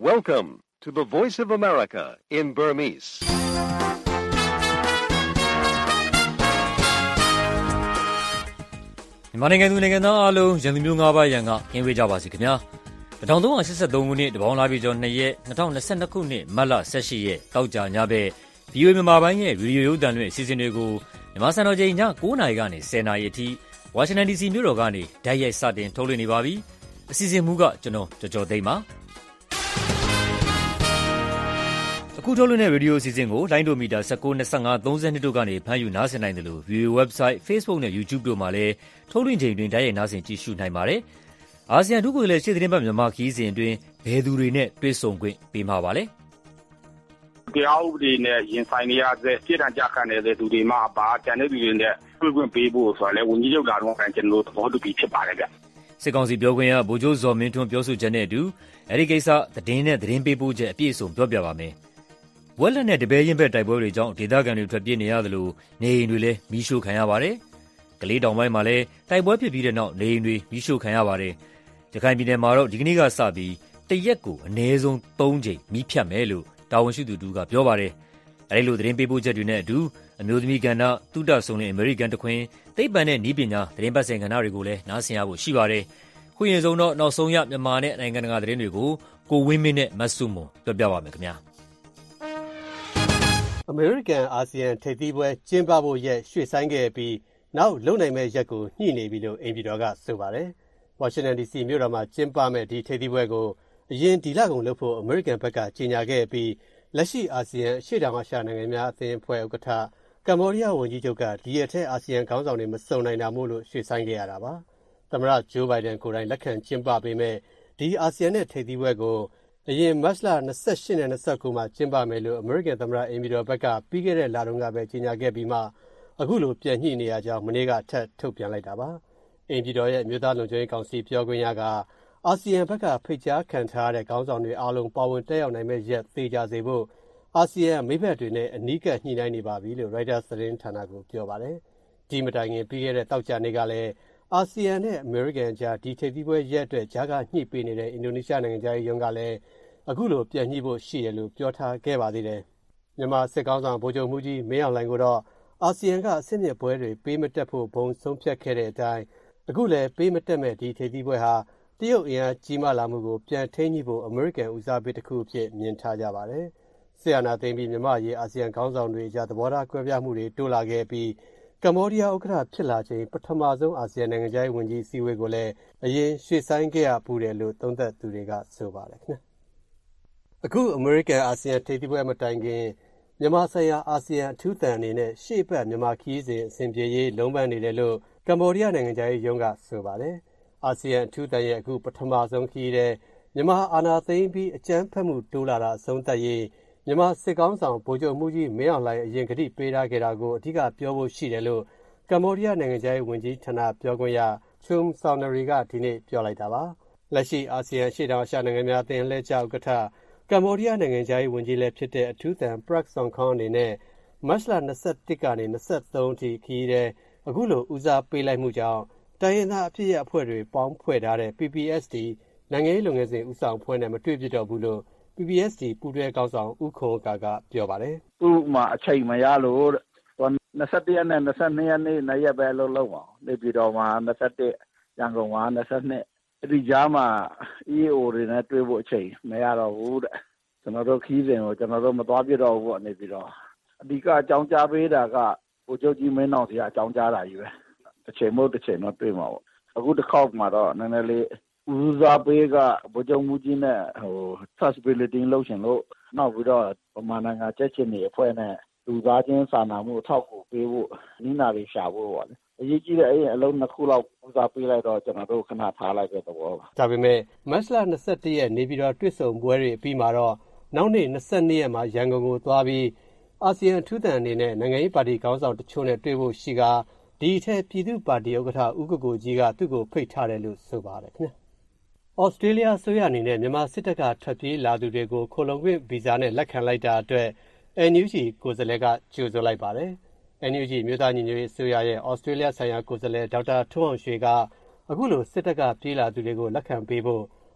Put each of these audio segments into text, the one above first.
Welcome to the Voice of America in Burmese. ။မြန်မာနိုင်ငံသူနိုင်ငံသားအားလုံးရန်သူမျိုး၅ပါးရန်ကကင်းဝေးကြပါစေခင်ဗျာ။1383ခုနှစ်တပေါင်းလာပြီကျော်2ရက်2022ခုနှစ်မတ်လ18ရက်တောက်ကြညဘက် VOA မြန်မာပိုင်းရဲ့ရေဒီယိုရုပ်သံလွှင့်အစီအစဉ်တွေကိုမြန်မာစံတော်ချိန်ည9:00နာရီကနေ10:00နာရီအထိဝါရှင်တန် DC မြို့တော်ကနေတိုက်ရိုက်စတင်ထုတ်လွှင့်နေပါပြီ။အစီအစဉ်မူကကျွန်တော်ကျော်သိန်းပါ။အခုထုတ်လွှင့်တဲ့ရေဒီယိုအစီအစဉ်ကိုလိုင်းဒိုမီတာ19, 25, 32တို့ကနေဖမ်းယူနားဆင်နိုင်တယ်လို့ VOA website, Facebook နဲ့ YouTube တို့မှာလည်းထုတ်လွှင့်ချိန်တွင်တိုက်ရိုက်နားဆင်ကြည့်ရှုနိုင်ပါတယ်။အာဆီယံဒုကိုယ်စားလှယ်ရှေ့သတင်းပတ်မြန်မာခီးစဉ်အတွင်းဘယ်သူတွေနဲ့တွေ့ဆုံခွင့်ပေးမှာပါလဲ။တရားဥပဒေနဲ့ရင်ဆိုင်နေရတဲ့ပြည်ထောင်ကြခံနေတဲ့သူတွေမှာပါကျန်တဲ့သူတွေနဲ့တွေ့ခွင့်ပေးဖို့ဆိုတော့လေဝန်ကြီးချုပ်လာတော့ကျွန်တော်တို့သဘောတူပြီးဖြစ်ပါတယ်ဗျ။စစ်ကောင်စီပြောခွင့်ရဗိုလ်ချုပ်ဇော်မင်းထွန်းပြောဆိုချက်နဲ့အတူအဲဒီကိစ္စသတင်းနဲ့သတင်းပေးပို့ချက်အပြည့်အစုံပြောပြပါမယ်။ဝက်လက်နဲ့တပည့်ရင်ဘက်တိုက်ပွဲတွေကြောင့်ဒေသခံတွေထွက်ပြေးနေရသလိုနေအိမ်တွေလည်းမီးရှို့ခံရပါတယ်။ကလေးတောင်ပိုင်းမှာလည်းတိုက်ပွဲဖြစ်ပြီးတဲ့နောက်နေအိမ်တွေမီးရှို့ခံရပါတယ်။ရခိုင်ပြည်နယ်မှာတော့ဒီကနေ့ကစပြီးတရက်ကိုအနည်းဆုံး3ကြိမ်မီးဖြတ်မယ်လို့တာဝန်ရှိသူတို့ကပြောပါတယ်။အဲဒီလိုသတင်းပေးပို့ချက်တွေနဲ့အတူအမျိုးသမီးကဏ္ဍတုဒ္ဒဆုံနဲ့အမေရိကန်တခွင်သိပ္ပံနဲ့နည်းပညာသတင်းပတ်စင်ကဏ္ဍတွေကိုလည်းနားဆင်ရဖို့ရှိပါတယ်။ခုရင်ဆုံးတော့နောက်ဆုံးရမြန်မာနဲ့နိုင်ငံတကာသတင်းတွေကိုကိုဝင်းမင်းနဲ့မဆုမွန်ပြောပြပါမယ်ခင်ဗျာ။အမေရိကန်အာဆီယံထိပ်သီးပွဲကျင်းပဖို့ရက်ရွှေ့ဆိုင်းခဲ့ပြီးနောက်လုံနိုင်မဲ့ရက်ကိုညှိနေပြီလို့အိမ်ပြည်တော်ကဆိုပါတယ်။ဝါရှင်တန် DC မြို့တော်မှာကျင်းပမဲ့ဒီထိပ်သီးပွဲကိုအရင်ဒီလကုန်လုပ်ဖို့အမေရိကန်ဘက်ကကြေညာခဲ့ပြီးလက်ရှိအာဆီယံအရှေ့တောင်အာရှနိုင်ငံများအသင်းအဖွဲ့ဥက္ကဋ္ဌကမ္ဘောဒီးယားဝန်ကြီးချုပ်ကဒီရက်ထဲအာဆီယံခေါင်းဆောင်တွေမစုံနိုင်တာမို့လို့ရွှေ့ဆိုင်းခဲ့ရတာပါ။သမ္မတဂျိုးဘိုင်ဒန်ကိုယ်တိုင်လက်ခံကျင်းပပေးမဲ့ဒီအာဆီယံနဲ့ထိပ်သီးပွဲကိုအရင်မတ်လ28နဲ့29မှာကျင်းပမယ်လို့အမေရိကန်သမ္မတအိမ်ပြည်တော်ဘက်ကပြီးခဲ့တဲ့လတုန်းကပဲကြေညာခဲ့ပြီးမှအခုလိုပြန်ညှိနေရကြောင်းမနေ့ကထပ်ထုတ်ပြန်လိုက်တာပါ။အိမ်ပြည်တော်ရဲ့အမျိုးသားလုံခြုံရေးကောင်စီပြောခွင့်ရကအာဆီယံဘက်ကဖိတ်ကြားခံထားတဲ့ခေါင်းဆောင်တွေအားလုံးပါဝင်တက်ရောက်နိုင်မဲ့ရက်သေချာစေဖို့အာဆီယံမိဘတွေနဲ့အနီးကပ်ညှိနှိုင်းနေပါပြီလို့ Reuters သတင်းဌာနကိုပြောပါတယ်။ဒီမတိုင်ခင်ပြီးခဲ့တဲ့တောက်ကြနေ့ကလည်းအာဆီယံနဲ့အမေရိကန်ကြားဒီထိပ်သီးပွဲရက်အတွက်ကြားကညှိပေးနေတဲ့အင်ဒိုနီးရှားနိုင်ငံသားရုံးကလည်းအခုလိုပြန်ညှိဖို့ရှိတယ်လို့ပြောထားခဲ့ပါသေးတယ်။မြန်မာစစ်ကောင်ဆောင်ဗိုလ်ချုပ်မှုကြီးမင်းအောင်လှိုင်ကိုတော့အာဆီယံကအဆင့်မြင့်ပွဲတွေပေးမတက်ဖို့ဘုံဆုံးဖြတ်ခဲ့တဲ့အတိုင်းအခုလည်းပေးမတက်မဲ့ဒီထိပ်သီးပွဲဟာတရုတ်အင်အားကြီးမားလာမှုကိုပြန်ထိန်းညှိဖို့အမေရိကန်ဦးစားပေးတစ်ခုအဖြစ်မြင်ထားကြပါတယ်။ဆီယနာသိမ်းပြီးမြန်မာရေးအာဆီယံခေါင်းဆောင်တွေကြားသဘောထားကွဲပြားမှုတွေတိုးလာခဲ့ပြီးကမ္ဘောဒီးယားဥက္ကဋ္ဌဖြစ်လာချိန်ပထမဆုံးအာဆီယံနိုင်ငံခြားရေးဝန်ကြီးအစည်းအဝေးကိုလည်းအရင်ရွှေ့ဆိုင်းခဲ့ရပူတယ်လို့သုံးသပ်သူတွေကဆိုပါတယ်ခင်ဗျာ။အခုအမေရိကန်အာဆီယံထိပ်သီးပွဲမတိုင်ခင်မြန်မာဆိုင်ရာအာဆီယံအထူးသံအနေနဲ့ရှေ့ပတ်မြန်မာခီးစဉ်အစဉ်ပြေရေးလုံးပန်းနေတယ်လို့ကမ္ဘောဒီးယားနိုင်ငံခြားရေးရုံးကဆိုပါတယ်။အာဆီယံအထူးသံရဲ့အခုပထမဆုံးခီးတဲ့မြန်မာအာဏာသိမ်းပြီးအကြမ်းဖက်မှုတိုးလာတာအဆုံးသတ်ရေးမြန်မာစစ်ကောင်ဆောင်ဗိုလ်ချုပ်မှုကြီးမင်းအောင်လှိုင်အရင်ကတိပေးထားခဲ့တာကိုအဓိကပြောဖို့ရှိတယ်လို့ကမ္ဘောဒီးယားနိုင်ငံခြားရေးဝန်ကြီးဌာနပြောခွင့်ရချုံဆောင်နရီကဒီနေ့ပြောလိုက်တာပါ။လက်ရှိအာဆီယံရှေ့တောင်အာရှနိုင်ငံများအသင်းလက်ကျဥက္ကဋ္ဌကမ္ဘောဒီးယားနိုင်ငံခြားရေးဝန်ကြီးလည်းဖြစ်တဲ့အထူးသံ Prak Sokhonn အနေနဲ့မတ်လ21ကနေ23အထိခရီးတဲ့အခုလိုဦးစားပေးလိုက်မှုကြောင့်တိုင်းရင်းသားအဖြစ်ရအဖွဲ့တွေပေါင်းဖွဲ့ထားတဲ့ PPSD နိုင်ငံရေးလုပ်ငန်းစဉ်ဦးဆောင်အဖွဲ့နဲ့မတွေ့ပြတော့ဘူးလို့ PPSD ပူးတွဲကောင်းဆောင်ဦးခွန်ကာကပြောပါတယ်။သူ့မှာအချိန်မရလို့21ရက်နဲ့22ရက်နေ့နှစ်ရက်ပဲလုံးအောင်နေပြည်တော်မှာ21ရန်ကုန်မှာ22ဒီကြားမှာ EAO တွေနဲ့တွေ့ဖို့အချိန်မရတော့ဘူးတဲ့ကျွန်တော်တို့ခီးစဉ်ကိုကျွန်တော်တို့မသွားပြတော့ဘူးပေါ့နေပြီးတော့အဓိကအကြောင်းကြားပေးတာကဗိုလ်ချုပ်ကြီးမင်းအောင်စီကအကြောင်းကြားတာကြီးပဲတစ်ချိန်မဟုတ်တစ်ချိန်တော့တွေ့မှာပေါ့အခုတစ်ခေါက်မှာတော့နည်းနည်းလေးဦးစားပေးကဗိုလ်ချုပ်မှုကြီးနဲ့trust building လုပ်ရှင်လို့နောက်ပြီးတော့ဗမာနိုင်ငံကြက်ချင်နေအဖွဲ့နဲ့လူသားချင်းစာနာမှုအထောက်အကူပေးဖို့နိနာတွေရှာဖို့ပေါ့လေအရေးကြီးတဲ့အရင်အလုံးနှစ်ခုလောက်ဦးစားပေးလိုက်တော့ကျွန်တော်တို့ခဏထားလိုက်တဲ့သဘောပါဒါပေမဲ့မတ်လ21ရက်နေပြည်တော်တွေ့ဆုံပွဲတွေအပြီးမှာတော့နောက်နေ့22ရက်မှာရန်ကုန်ကိုသွားပြီးအာဆီယံထူးသံအနေနဲ့နိုင်ငံရေးပါတီခေါင်းဆောင်တချို့နဲ့တွေ့ဖို့ရှိကဒီအထက်ပြည်သူ့ပါတီဥက္ကဋ္ဌဦးကိုကိုကြီးကသူ့ကိုဖိတ်ထားတယ်လို့ဆိုပါတယ်ခင်ဗျာ။ဩစတြေးလျအစိုးရအနေနဲ့မြန်မာစစ်တပ်ကထွက်ပြေးလာသူတွေကိုခိုလုံခွင့်ဗီဇာနဲ့လက်ခံလိုက်တာအတွက် NUG ကိုယ်စားလှယ်ကကြိုဆိုလိုက်ပါတယ်။ NUG မြို့သားညီညွတ်ရေးအစိုးရရဲ့ဩစတြေးလျဆိုင်ရာကိုယ်စားလှယ်ဒေါက်တာထွန်းအောင်ရွှေကအခုလိုစစ်တပ်ကပြေးလာသူတွေကိုလက်ခံပေးဖို့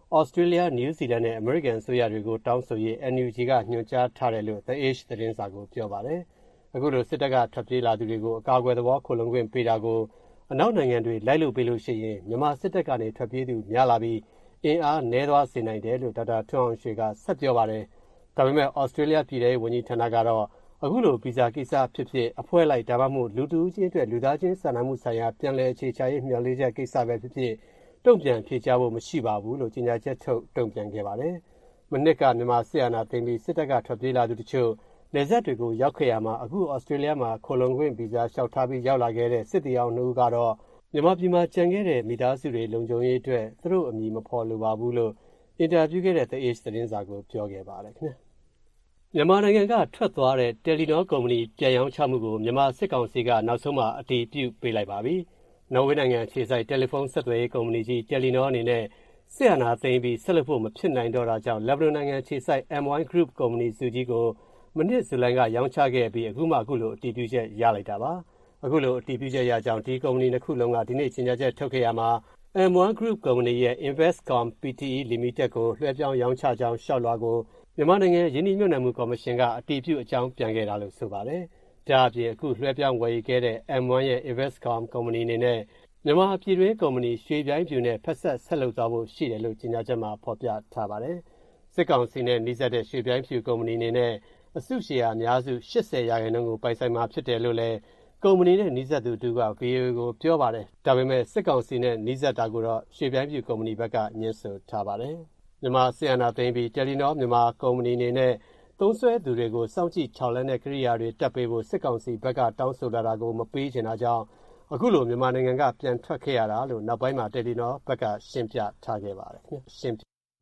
ဩစတြေးလျ၊နယူးဇီလန်နဲ့အမေရိကန်အစိုးရတွေကိုတောင်းဆိုရေး NUG ကညွှန်ကြားထားတယ်လို့ The Age သတင်းစာကိုပြောပါတယ်။အခုလိုစစ်တပ်ကထွက်ပြေးလာသူတွေကိုအကာအကွယ်သဘောခိုလှုံခွင့်ပေးတာကိုအနောက်နိုင်ငံတွေလိုက်လုပ်ပေးလို့ရှိရင်မြန်မာစစ်တပ်ကနေထွက်ပြေးသူများလာပြီးအင်အားနည်းသွားစေနိုင်တယ်လို့ဒေါက်တာထွန်းအောင်ရွှေကဆက်ပြောပါတယ်။ဒါပေမဲ့ဩစတြေးလျပြည်ထောင်စုဝန်ကြီးဌာနကတော့အခုလိုဗီဇာကိစ္စဖြစ်ဖြစ်အဖွဲ့လိုက်ဒါမှမဟုတ်လူတဦးချင်းအတွက်လူသားချင်းစာနာမှုဆိုင်ရာပြန်လည်အခြေချရေးမျှော်လင့်ချက်ကိစ္စပဲဖြစ်ဖြစ်တုံ့ပြန်ဖြေကြားဖို့မရှိပါဘူးလို့ကြေညာချက်ထုတ်တုံ့ပြန်ခဲ့ပါတယ်။မနှစ်ကမြန်မာစစ်အာဏာသိမ်းပြီးစစ်တပ်ကထွက်ပြေးလာသူတချို့နယ်စပ်တွေကိုရောက်ခဲ့ရမှာအခုဩစတြေးလျမှာခိုလုံခွင့်ဗီဇာလျှောက်ထားပြီးရောက်လာခဲ့တဲ့စစ်တီအောင်2ဦးကတော့မြန်မာပြည်မှာကြံခဲ့တဲ့မိသားစုတွေလုံခြုံရေးအတွက်သူတို့အမည်မဖော်လိုပါဘူးလို့အင်တာဗျူးခဲ့တဲ့ The Age သတင်းစာကိုပြောခဲ့ပါတယ်ခင်ဗျာ။မြန်မာနိုင်ငံကထွက်သွားတဲ့တယ်လီနောကုမ္ပဏီပြန်ရောင်းချမှုကိုမြန်မာစစ်ကောင်စီကနောက်ဆုံးမှအတည်ပြုပေးလိုက်ပါပြီ။နော်ဝေးနိုင်ငံခြေစိုက်တယ်လီဖုန်းဆက်သွယ်ရေးကုမ္ပဏီကြီးတယ်လီနောအနေနဲ့စစ်အာဏာသိမ်းပြီးဆက်လက်ဖို့မဖြစ်နိုင်တော့တာကြောင့်လက်ဘနွန်နိုင်ငံခြေစိုက် M1 Group ကုမ္ပဏီစုကြီးကိုမနစ်ဇူလိုင်ကရောင်းချခဲ့ပြီးအခုလိုအတည်ပြုချက်ရလိုက်တာပါ။အခုလိုအတည်ပြုချက်ရကြောင်းဒီကုမ္ပဏီနှစ်ခုလုံးကဒီနေ့ကြေညာချက်ထုတ်ခဲ့ရမှာ M1 Group ကုမ္ပဏီရဲ့ Investcom Pte Limited ကိုလွှဲပြောင်းရောင်းချကြောင်းလျှောက်လွှာကိုမြန်မာနိုင်ငံရင်းနှီးမြှုပ်နှံမှုကော်မရှင်ကအတည်ပြုအကြောင်းပြန်ခဲ့တာလို့ဆိုပါတယ်။ဒါအပြင်အခုလွှဲပြောင်းဝယ်ယူခဲ့တဲ့ M1 ရဲ့ Investcom ကုမ္ပဏီအနေနဲ့မြန်မာပြည်တွင်းကုမ္ပဏီရွှေပြိုင်းပြူနဲ့ဖက်ဆက်လုပ်သွားဖို့ရှိတယ်လို့ကြေညာချက်မှာဖော်ပြထားပါတယ်။စစ်ကောင်စီနဲ့နှိစက်တဲ့ရွှေပြိုင်းပြူကုမ္ပဏီအနေနဲ့အစုရှယ်ယာအများစု 80% ကိုပိုင်ဆိုင်မှာဖြစ်တယ်လို့လည်းကုမ္ပဏီနဲ့နှိစက်သူတူက VOA ကိုပြောပါတယ်။ဒါပေမဲ့စစ်ကောင်စီနဲ့နှိစက်တာကိုတော့ရွှေပြိုင်းပြူကုမ္ပဏီဘက်ကညှင်းဆိုထားပါတယ်။မြန်မာစစ်အာဏာသိမ်းပြီးတယ်လီနောမြန်မာကုမ္ပဏီအနေနဲ့သုံးစွဲသူတွေကိုစောင့်ကြည့်ထောက်လှမ်းတဲ့ကိရိယာတွေတက်ပေးဖို့စစ်ကောင်စီဘက်ကတောင်းဆိုလာတာကိုမပေးချင်တာကြောင့်အခုလိုမြန်မာနိုင်ငံကပြန်ထွက်ခဲ့ရတာလို့နောက်ပိုင်းမှာတယ်လီနောဘက်ကရှင်းပြထားခဲ့ပါတယ်ခင်ဗျ။ရှင်း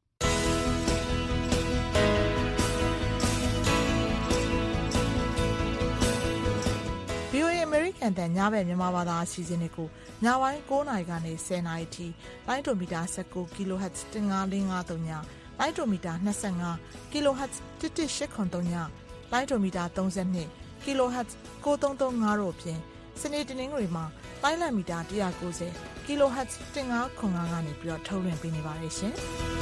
VOA အမေရိကန်တန်ညဘက်မြန်မာဘာသာအစီအစဉ်တွေကိုညပိုင်း9:00နာရီကနေ10:00နာရီထိလိုင်းဒိုမီတာ19 kHz 15553ညလိုင်းဒိုမီတာ25 kHz 11883ညလိုင်းဒိုမီတာ32 kHz 9335တို့ဖြင့်စနေတနင်္ဂနွေမှာလိုင်းလံမီတာ190 kHz 1505ကနေပြီးတော့ထုတ်လွှင့်ပေးနေပါတယ်ရှင်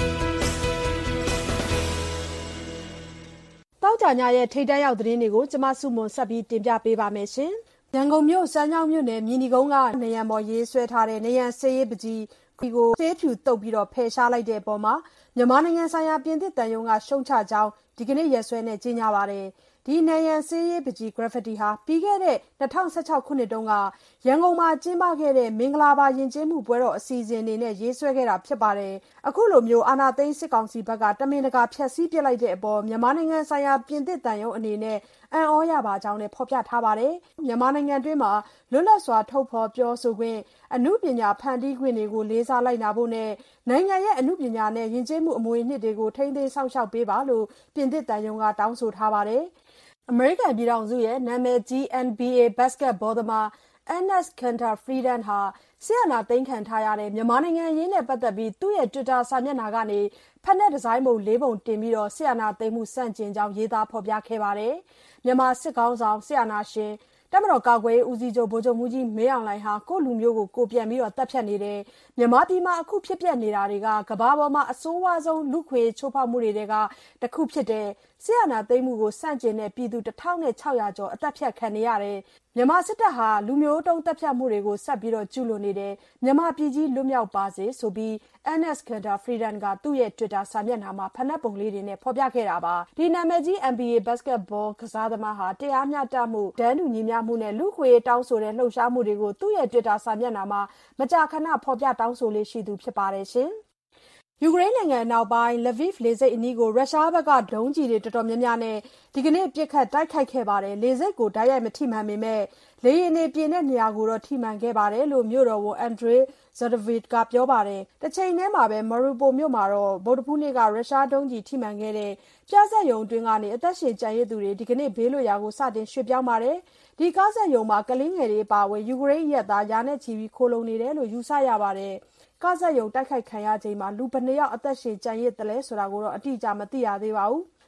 တောက်ကြညရဲ့ထိတ်တန့်ရောက်သတင်းတွေကိုကျမစုမွန်ဆက်ပြီးတင်ပြပေးပါမယ်ရှင်။ရန်ကုန်မြို့စမ်းချောင်းမြို့နယ်မြင်းဒီကုန်းကနေရံပေါ်ရေးဆွဲထားတဲ့နေရံဆေးရေးပကြီးကိုဆေးဖြူတုပ်ပြီးတော့ဖယ်ရှားလိုက်တဲ့အပေါ်မှာမြန်မာနိုင်ငံဆိုင်ရာပြင်သစ်တန်ယုံကရှုံချကြောင်းဒီကနေ့ရက်စွဲနဲ့ကြေညာပါတယ်။ဒီနေရံဆေးရေးပကြီး graffiti ဟာပြီးခဲ့တဲ့2016ခုနှစ်တုန်းကရန်ကုန်မှာကျင်းပခဲ့တဲ့မင်္ဂလာပါယဉ်ကျေးမှုပွဲတော်အစီအစဉ်တွေနဲ့ရေးဆွဲခဲ့တာဖြစ်ပါတယ်။အခုလိုမျိုးအာဏာသိမ်းစစ်ကောင်စီဘက်ကတမင်တကာဖျက်ဆီးပစ်လိုက်တဲ့အပေါ်မြန်မာနိုင်ငံဆိုင်ရာပြင်သစ်တန်ယုံအနေနဲ့အံ့ဩရပါကြောင်းလည်းဖော်ပြထားပါတယ်။မြန်မာနိုင်ငံတွင်းမှာလွတ်လပ်စွာထုတ်ဖော်ပြောဆိုခွင့်အမှုပညာဖန်တီးခွင့်တွေကိုလေးစားလိုက်နာဖို့နဲ့နိုင်ငံရဲ့အမှုပညာနဲ့ယဉ်ကျေးမှုအမွေအနှစ်တွေကိုထိန်းသိမ်းစောင့်ရှောက်ပေးပါလို့ပြင်သစ်တန်ယုံကတောင်းဆိုထားပါတယ်။အမေရိကန်ပြည်ထောင်စုရဲ့နာမည်ကြီး NBA ဘတ်စကတ်ဘောသမား Enes Kanter Freedom ဟာဆီယနာသိမ်းခံထားရတဲ့မြန်မာနိုင်ငံရင်းနဲ့ပတ်သက်ပြီးသူ့ရဲ့ Twitter စာမျက်နှာကနေဖက်နဲ့ဒီဇိုင်းပုံ၄ပုံတင်ပြီးတော့ဆီယနာသိမ်းမှုစန့်ကျင်ကြောင်းရေးသားဖော်ပြခဲ့ပါတယ်။မြန်မာစစ်ကောင်းဆောင်ဆီယနာရှင်တပ်မတော်ကာကွယ်ရေးဦးစီးချုပ်ဗိုလ်ချုပ်မှူးကြီးမင်းအောင်လှိုင်ဟာကိုယ့်လူမျိုးကိုကိုပြန်ပြီးတော့တပ်ဖြတ်နေတယ်။မြန်မာပြည်မှာအခုဖြစ်ပျက်နေတာတွေကကမ္ဘာပေါ်မှာအဆိုးဝါးဆုံးလူခွေချိုးဖောက်မှုတွေကတစ်ခုဖြစ်တယ်။ဆီယနာသိမ်းမှုကိုစန့်ကျင်တဲ့ပြည်သူ1600ကျော်အသက်ဖြတ်ခံနေရတယ်။မြန်မာစစ်တပ်ဟာလူမျိုးတုံးတပ်ဖြတ်မှုတွေကိုဆက်ပြီးတော့ကျူးလွန်နေတယ်။မြန်မာပြည်ကြီးလွတ်မြောက်ပါစေဆိုပြီး Enes Kanter Freedom ကသူ့ရဲ့ Twitter စာမျက်နှာမှာဖက်နှက်ပုံလေးတွေနဲ့ဖော်ပြခဲ့တာပါ။ဒီနာမည်ကြီး NBA ဘတ်စကတ်ဘောကစားသမားဟာတရားမျှတမှုဒန်းတူညီမျှမှုနဲ့လူခွေတောင်းဆိုတဲ့လှုပ်ရှားမှုတွေကိုသူ့ရဲ့ Twitter စာမျက်နှာမှာမကြာခဏဖော်ပြတောင်းဆိုလေးရှိသူဖြစ်ပါတယ်ရှင်။ယူကရိန်းနိုင်ငံအနောက်ပိုင်း Lviv လေဆိပ်အနီးကိုရုရှားဘက်ကဒုံးကျည်တွေတော်တော်များများနဲ့ဒီကနေ့ပစ်ခတ်တိုက်ခိုက်ခဲ့ပါတယ်။လေဆိပ်ကိုတိုက်ရိုက်မထိမှန်ပေမဲ့လေယာဉ်တွေပြင်တဲ့နေရာကိုတော့ထိမှန်ခဲ့ပါတယ်လို့မြို့တော်ဝန် Andrei Zhurevich ကပြောပါတယ်။တစ်ချိန်တည်းမှာပဲ Mariupol မြို့မှာတော့ဗုဒ္ဓဖူးနေ့ကရုရှားဒုံးကျည်ထိမှန်ခဲ့တဲ့ပြဿနာရုံအတွင်းကနေအသက်ရှင်ကျန်ရစ်သူတွေဒီကနေ့ဘေးလွတ်ရာကိုစတင်ရွှေ့ပြောင်းပါတယ်။ဒီကားဆက်ရုံမှာကလေးငယ်တွေအပါအဝင်ယူကရိန်းရဲသားရာနဲ့ချီပြီးခိုလုံနေတယ်လို့ယူဆရပါတယ်။ကားဆက်ရုံတိုက်ခိုက်ခံရချိန်မှာလူဘယ်နှယောက်အသက်ရှင်ကျန်ရစ်တယ်လဲဆိုတာကိုတော့အတိအကျမသိရသေးပါဘူး။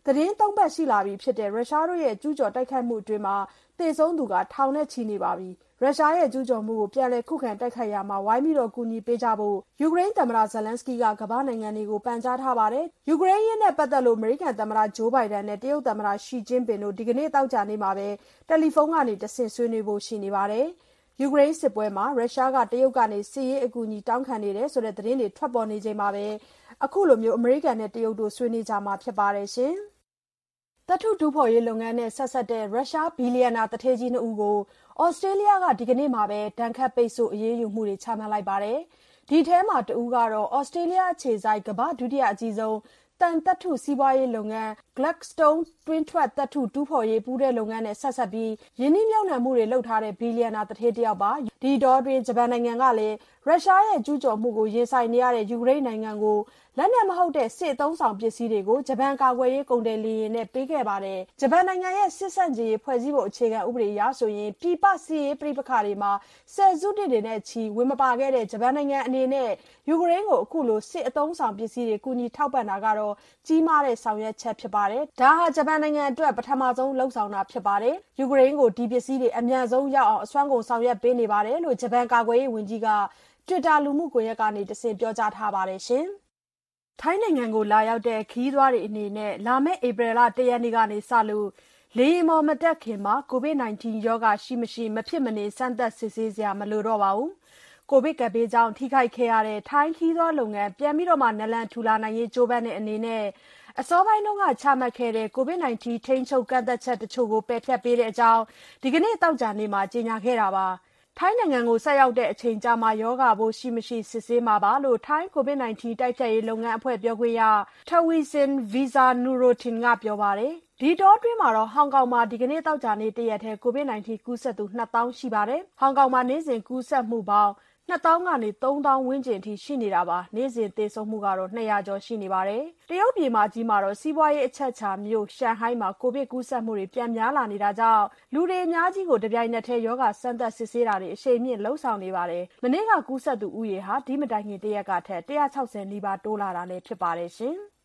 သတင်း3 ပတ်ရှိလာပြီဖြစ်တဲ့ရုရှားတို့ရဲ့ကျူးကျော်တိုက်ခိုက်မှုအတွင်းမှာသေဆုံးသူကထောင်နဲ့ချီနေပါပြီ။ရုရှားရဲ့ကျူးကျော်မှုကိုပြန်လည်ခုခံတိုက်ခိုက်ရာမှာဝိုင်းပြီးကူညီပေးကြဖို့ယူကရိန်းသမ္မတဇယ်လန်စကီးကကမ္ဘာနိုင်ငံတွေကိုပန်ကြားထားပါတယ်။ယူကရိန်းရေးနဲ့ပတ်သက်လို့အမေရိကန်သမ္မတဂျိုးဘိုင်ဒန်နဲ့တရုတ်သမ္မတရှီကျင်းပင်တို့ဒီကနေ့သောကြာနေ့မှာပဲတယ်လီဖုန်းကနေတဆင့်ဆွေးနွေးဖို့ရှိနေပါတယ်။ယူကရိန်းစစ်ပွဲမှာရုရှားကတရုတ်ကနေစစ်ရေးအကူအညီတောင်းခံနေတယ်ဆိုတဲ့သတင်းတွေထွက်ပေါ်နေချိန်မှာပဲအခုလိုမျိုးအမေရိကန်နဲ့တရုတ်တို့ဆွေးနွေးကြမှာဖြစ်ပါတယ်ရှင်။သတ္တုတူးဖော်ရေးလုပ်ငန်းနဲ့ဆက်စပ်တဲ့ရုရှားဘီလီယံနာသူဌေးကြီး2ဦးကိုဩစတြေးလျကဒီကနေ့မှာပဲဒဏ်ခတ်ပိတ်ဆို့အရေးယူမှုတွေချမှတ်လိုက်ပါတယ်။ဒီထဲမှာတဦးကတော့ဩစတြေးလျအခြေစိုက်ကမ္ဘာဒုတိယအကြီးဆုံးတန်သတ္တုစီးပွားရေးလုပ်ငန်း Gladstone တွင်းထွက်သတ္တုတူးဖော်ရေးပူးတဲ့လုပ်ငန်းနဲ့ဆက်စပ်ပြီးယင်းနှိမ့်မြှောက်နှံမှုတွေလုပ်ထားတဲ့ဘီလီယံနာသူဌေးတစ်ယောက်ပါ။ဒီတော့တွင်ဂျပန်နိုင်ငံကလည်းရုရှားရဲ့ကျူးကျော်မှုကိုရင်ဆိုင်နေရတဲ့ယူကရိန်းနိုင်ငံကိုလက်နက်မဟုတ်တဲ့စစ်အသုံးဆောင်ပစ္စည်းတွေကိုဂျပန်ကာကွယ်ရေးကုန်တယ်လေယာဉ်နဲ့ပေးခဲ့ပါတယ်။ဂျပန်နိုင်ငံရဲ့စစ်ဆန့်ကျင်ရေးဖွဲ့စည်းပုံအခြေခံဥပဒေအရဆိုရင်ပြည်ပစစ်ရေးပြိပခါတွေမှာဆယ်စုနှစ်တွေနဲ့ချီဝင်မပါခဲ့တဲ့ဂျပန်နိုင်ငံအနေနဲ့ယူကရိန်းကိုအခုလိုစစ်အသုံးဆောင်ပစ္စည်းတွေကူညီထောက်ပံ့တာကတော့ကြီးမားတဲ့ဆောင်ရွက်ချက်ဖြစ်ပါတယ်။ဒါဟာဂျပန်နိုင်ငံအတွက်ပထမဆုံးလှုပ်ဆောင်တာဖြစ်ပါတယ်။ယူကရိန်းကိုဒီပစ္စည်းတွေအမြန်ဆုံးရောက်အောင်အစွမ်းကုန်ဆောင်ရွက်ပေးနေပါတယ်လို့ဂျပန်ကာကွယ်ရေးဝန်ကြီးကTwitter လူမှုကွန်ရက်ကနေတဆင့်ပြောကြားထားပါတယ်ရှင်။ထိုင်းနိုင်ငံကိုလာရောက်တဲ့ခရီးသွားတွေအနေနဲ့လာမယ့်ဧပြီလ1ရက်နေ့ကနေစလို့လေယာဉ်ပေါ်မတက်ခင်မှာ COVID-19 ရောဂါရှိမရှိမဖြစ်မနေစမ်းသပ်စစ်ဆေးစရာမလိုတော့ပါဘူး။ကိုဗစ်ကပ်ဘေးကြောင့်ထိခိုက်ခဲ့ရတဲ့ထိုင်းခရီးသွားလုပ်ငန်းပြန်ပြီးတော့မှနလန်ထူလာနိုင်ရေးကြိုးပမ်းတဲ့အနေနဲ့အစောပိုင်းတုန်းကချမှတ်ခဲ့တဲ့ COVID-19 ထိန်းချုပ်ကန့်သတ်ချက်တချို့ကိုပယ်ဖျက်ပေးတဲ့အကြောင်းဒီကနေ့သောကြာနေ့မှာကြေညာခဲ့တာပါ။ထိုင်းနိုင်ငံကိုဆက်ရောက်တဲ့အချိန်ကြာမှာယောဂါပိုးရှိမရှိစစ်ဆေးမှာပါလို့ထိုင်း COVID-19 တိုက်ဖျက်ရေးလုပ်ငန်းအဖွဲ့ပြောခွင့်ရ Tawisin Visanurotin ကပြောပါတယ်။ဒီတောအတွင်းမှာတော့ဟောင်ကောင်မှာဒီကနေ့သောကြာနေ့တရက်ထဲ COVID-19 ကူးစက်သူ 2000 ရှိပါတယ်။ဟောင်ကောင်မှာနေ့စဉ်ကူးစက်မှုပေါင်း2000ကနေ3000ဝန်းကျင်အထိရှိနေတာပါ။နေ့စဉ်သေဆုံးမှုကတော့200ကျော်ရှိနေပါတယ်။တရုတ်ပြည်မကြီးမှာတော့စီးပွားရေးအချက်အခြာမြို့ရှန်ဟိုင်းမှာကိုဗစ်ကူးစက်မှုတွေပြန်များလာနေတာကြောင့်လူတွေအများကြီးကိုတပြိုင်နက်တည်းရောဂါစမ်းသပ်စစ်ဆေးတာတွေအရှိန်မြင့်လှုံ့ဆော်နေပါတယ်။မနေ့ကကူးစက်သူဦးရေဟာဒီမတိုင်ခင်တရက်ကထက်160နီးပါးတိုးလာတာလည်းဖြစ်ပါတယ်ရှင်။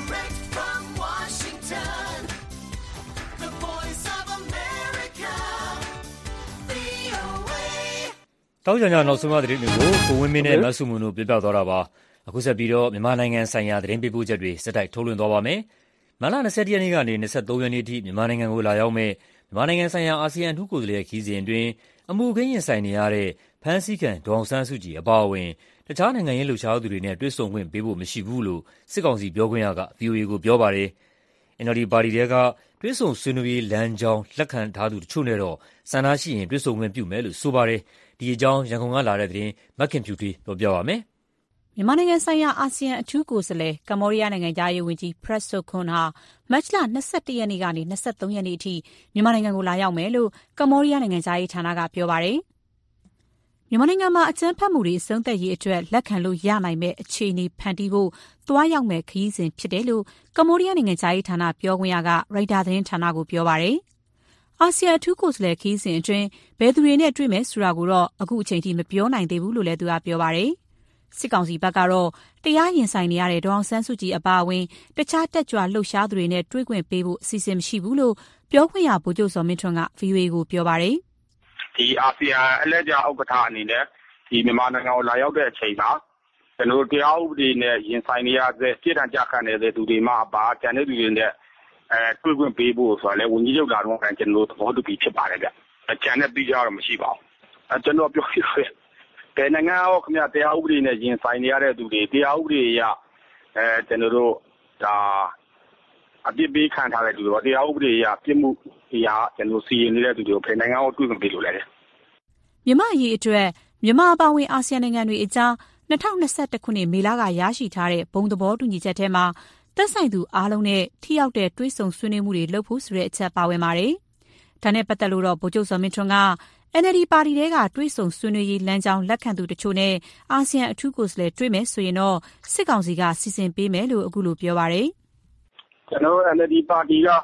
တောက်ကြညနောက်ဆုံးသတင်းတွေကိုကိုဝင်းမင်းနဲ့မဆုမွန်တို့ပြပြသွားတာပါအခုဆက်ပြီးတော့မြန်မာနိုင်ငံဆိုင်ရာသတင်းပေးပို့ချက်တွေစက်တိုက်ထုတ်လွှင့်သွားပါမယ်မလ21ရက်နေ့ကနေ23ရက်နေ့ထိမြန်မာနိုင်ငံကိုလာရောက်မဲ့မြန်မာနိုင်ငံဆိုင်ရာအာဆီယံအထူးကိုယ်စားလှယ်ခီးစဉ်အတွင်းအမှုခင်းရင်ဆိုင်နေရတဲ့ဖမ်းဆီးခံဒေါအောင်ဆန်းစုကြည်အပါအဝင်တခြားနိုင်ငံရေးလှုပ်ရှားသူတွေနဲ့တွေ့ဆုံခွင့်ပေးဖို့မရှိဘူးလို့စစ်ကောင်စီပြောခွင့်ရက VOA ကိုပြောပါတယ်NLD ပါတီတွေကတွေ့ဆုံဆွေးနွေးရေးလမ်းကြောင်းလက်ခံထားသူတချို့နဲ့တော့ဆန္ဒရှိရင်တွေ့ဆုံခွင့်ပြုမယ်လို့ဆိုပါတယ်ဒီအကြောင်းရန်ကုန်ကလာတဲ့သတင်းမခင်ဖြူထွေးပြောပြပါမယ်မြန်မာနိုင်ငံဆိုင်ရာအာဆီယံအထူးကိုယ်စားလှယ်ကမ္ဘောဒီးယားနိုင်ငံသားရေးဝန်ကြီး Prak Sokhonn ဟာမတ်လ21ရက်နေ့ကနေ23ရက်နေ့အထိမြန်မာနိုင်ငံကိုလာရောက်မယ်လို့ကမ္ဘောဒီးယားနိုင်ငံသားရေးဌာနကပြောပါတယ်မြန်မာနိုင်ငံမှာအကြမ်းဖက်မှုတွေအဆုံးသတ်ရေးအတွက်လက်ခံလို့ရနိုင်မဲ့အခြေအနေဖန်တီးဖို့သွားရောက်မဲ့ခရီးစဉ်ဖြစ်တယ်လို့ကမ္ဘောဒီးယားနိုင်ငံသားရေးဌာနပြောခွင့်ရကရိုက်တာသတင်းဌာနကိုပြောပါတယ်အာဆီယံအထူးကိုယ်စားလှယ်ခီးစဉ်အတွင်းဘယ်သူတွေနဲ့တွေ့မယ်ဆိုတာကိုတော့အခုအချိန်ထိမပြောနိုင်သေးဘူးလို့လည်းသူကပြောပါတယ်။စစ်ကောင်စီဘက်ကတော့တရားရင်ဆိုင်နေရတဲ့ဒေါအောင်ဆန်းစုကြည်အပါအဝင်တခြားတက်ကြွလှုပ်ရှားသူတွေနဲ့တွေ့ခွင့်ပေးဖို့အစီအစဉ်မရှိဘူးလို့ပြောခွင့်ရဗိုလ်ချုပ်ဇော်မင်းထွန်းက VOA ကိုပြောပါတယ်။ဒီအာဆီယံအလှည့်ကျဥက္ကဋ္ဌအနေနဲ့ဒီမြန်မာနိုင်ငံကိုလာရောက်တဲ့အချိန်မှာကျွန်တော်တို့တရားဥပဒေနဲ့ရင်ဆိုင်နေရတဲ့ပြည်ထောင်ကြခံနေတဲ့သူတွေမှအပါကျန်တဲ့သူတွေနဲ့တွေ့ခွင့်ပေးဖို့ဆိုတာလည်းဝန်ကြီးချုပ်လာတော့ကျွန်တော်တို့သဘောတူပြီးဖြစ်ပါတယ်ဗျ။ကျန်တဲ့ပြီးကြတော့မရှိပါဘူး။ကျွန်တော်ပြောပြရရင်ဘယ်နိုင်ငံရောခင်ဗျာတရားဥပဒေနဲ့ရင်ဆိုင်နေရတဲ့သူတွေတရားဥပဒေအရကျွန်တော်တို့ဒါအပြစ်ပေးခံထားတဲ့သူတွေတရားဥပဒေအရပြစ်မှုအရာကျွန်တော်စီရင်နေတဲ့သူတွေကိုဘယ်နိုင်ငံကိုတွေ့ခွင့်ပေးလို့လဲ။မြန်မာအရေးအတွက်မြန်မာအပါအဝင်အာဆီယံနိုင်ငံတွေအကြား2021ခုနှစ်မေလကရရှိထားတဲ့ဘုံသဘောတူညီချက်ထဲမှာသက်ဆိုင်သူအားလုံးနဲ့ထိရောက်တဲ့တွဲဆုံဆွေးနွေးမှုတွေလုပ်ဖို့ဆိုတဲ့အချက်ပါဝင်ပါတယ်။ဒါနဲ့ပတ်သက်လို့တော့ဗိုလ်ချုပ်ဇော်မင်းထွန်းက NLD ပါတီတွေကတွဲဆုံဆွေးနွေးရေးလမ်းကြောင်းလက်ခံသူတချို့နဲ့အာဆီယံအထူးကိုယ်စားလှယ်တွေ့မယ်ဆိုရင်တော့စစ်ကောင်စီကစီစဉ်ပေးမယ်လို့အခုလိုပြောပါတယ်။ကျွန်တော် NLD ပါတီက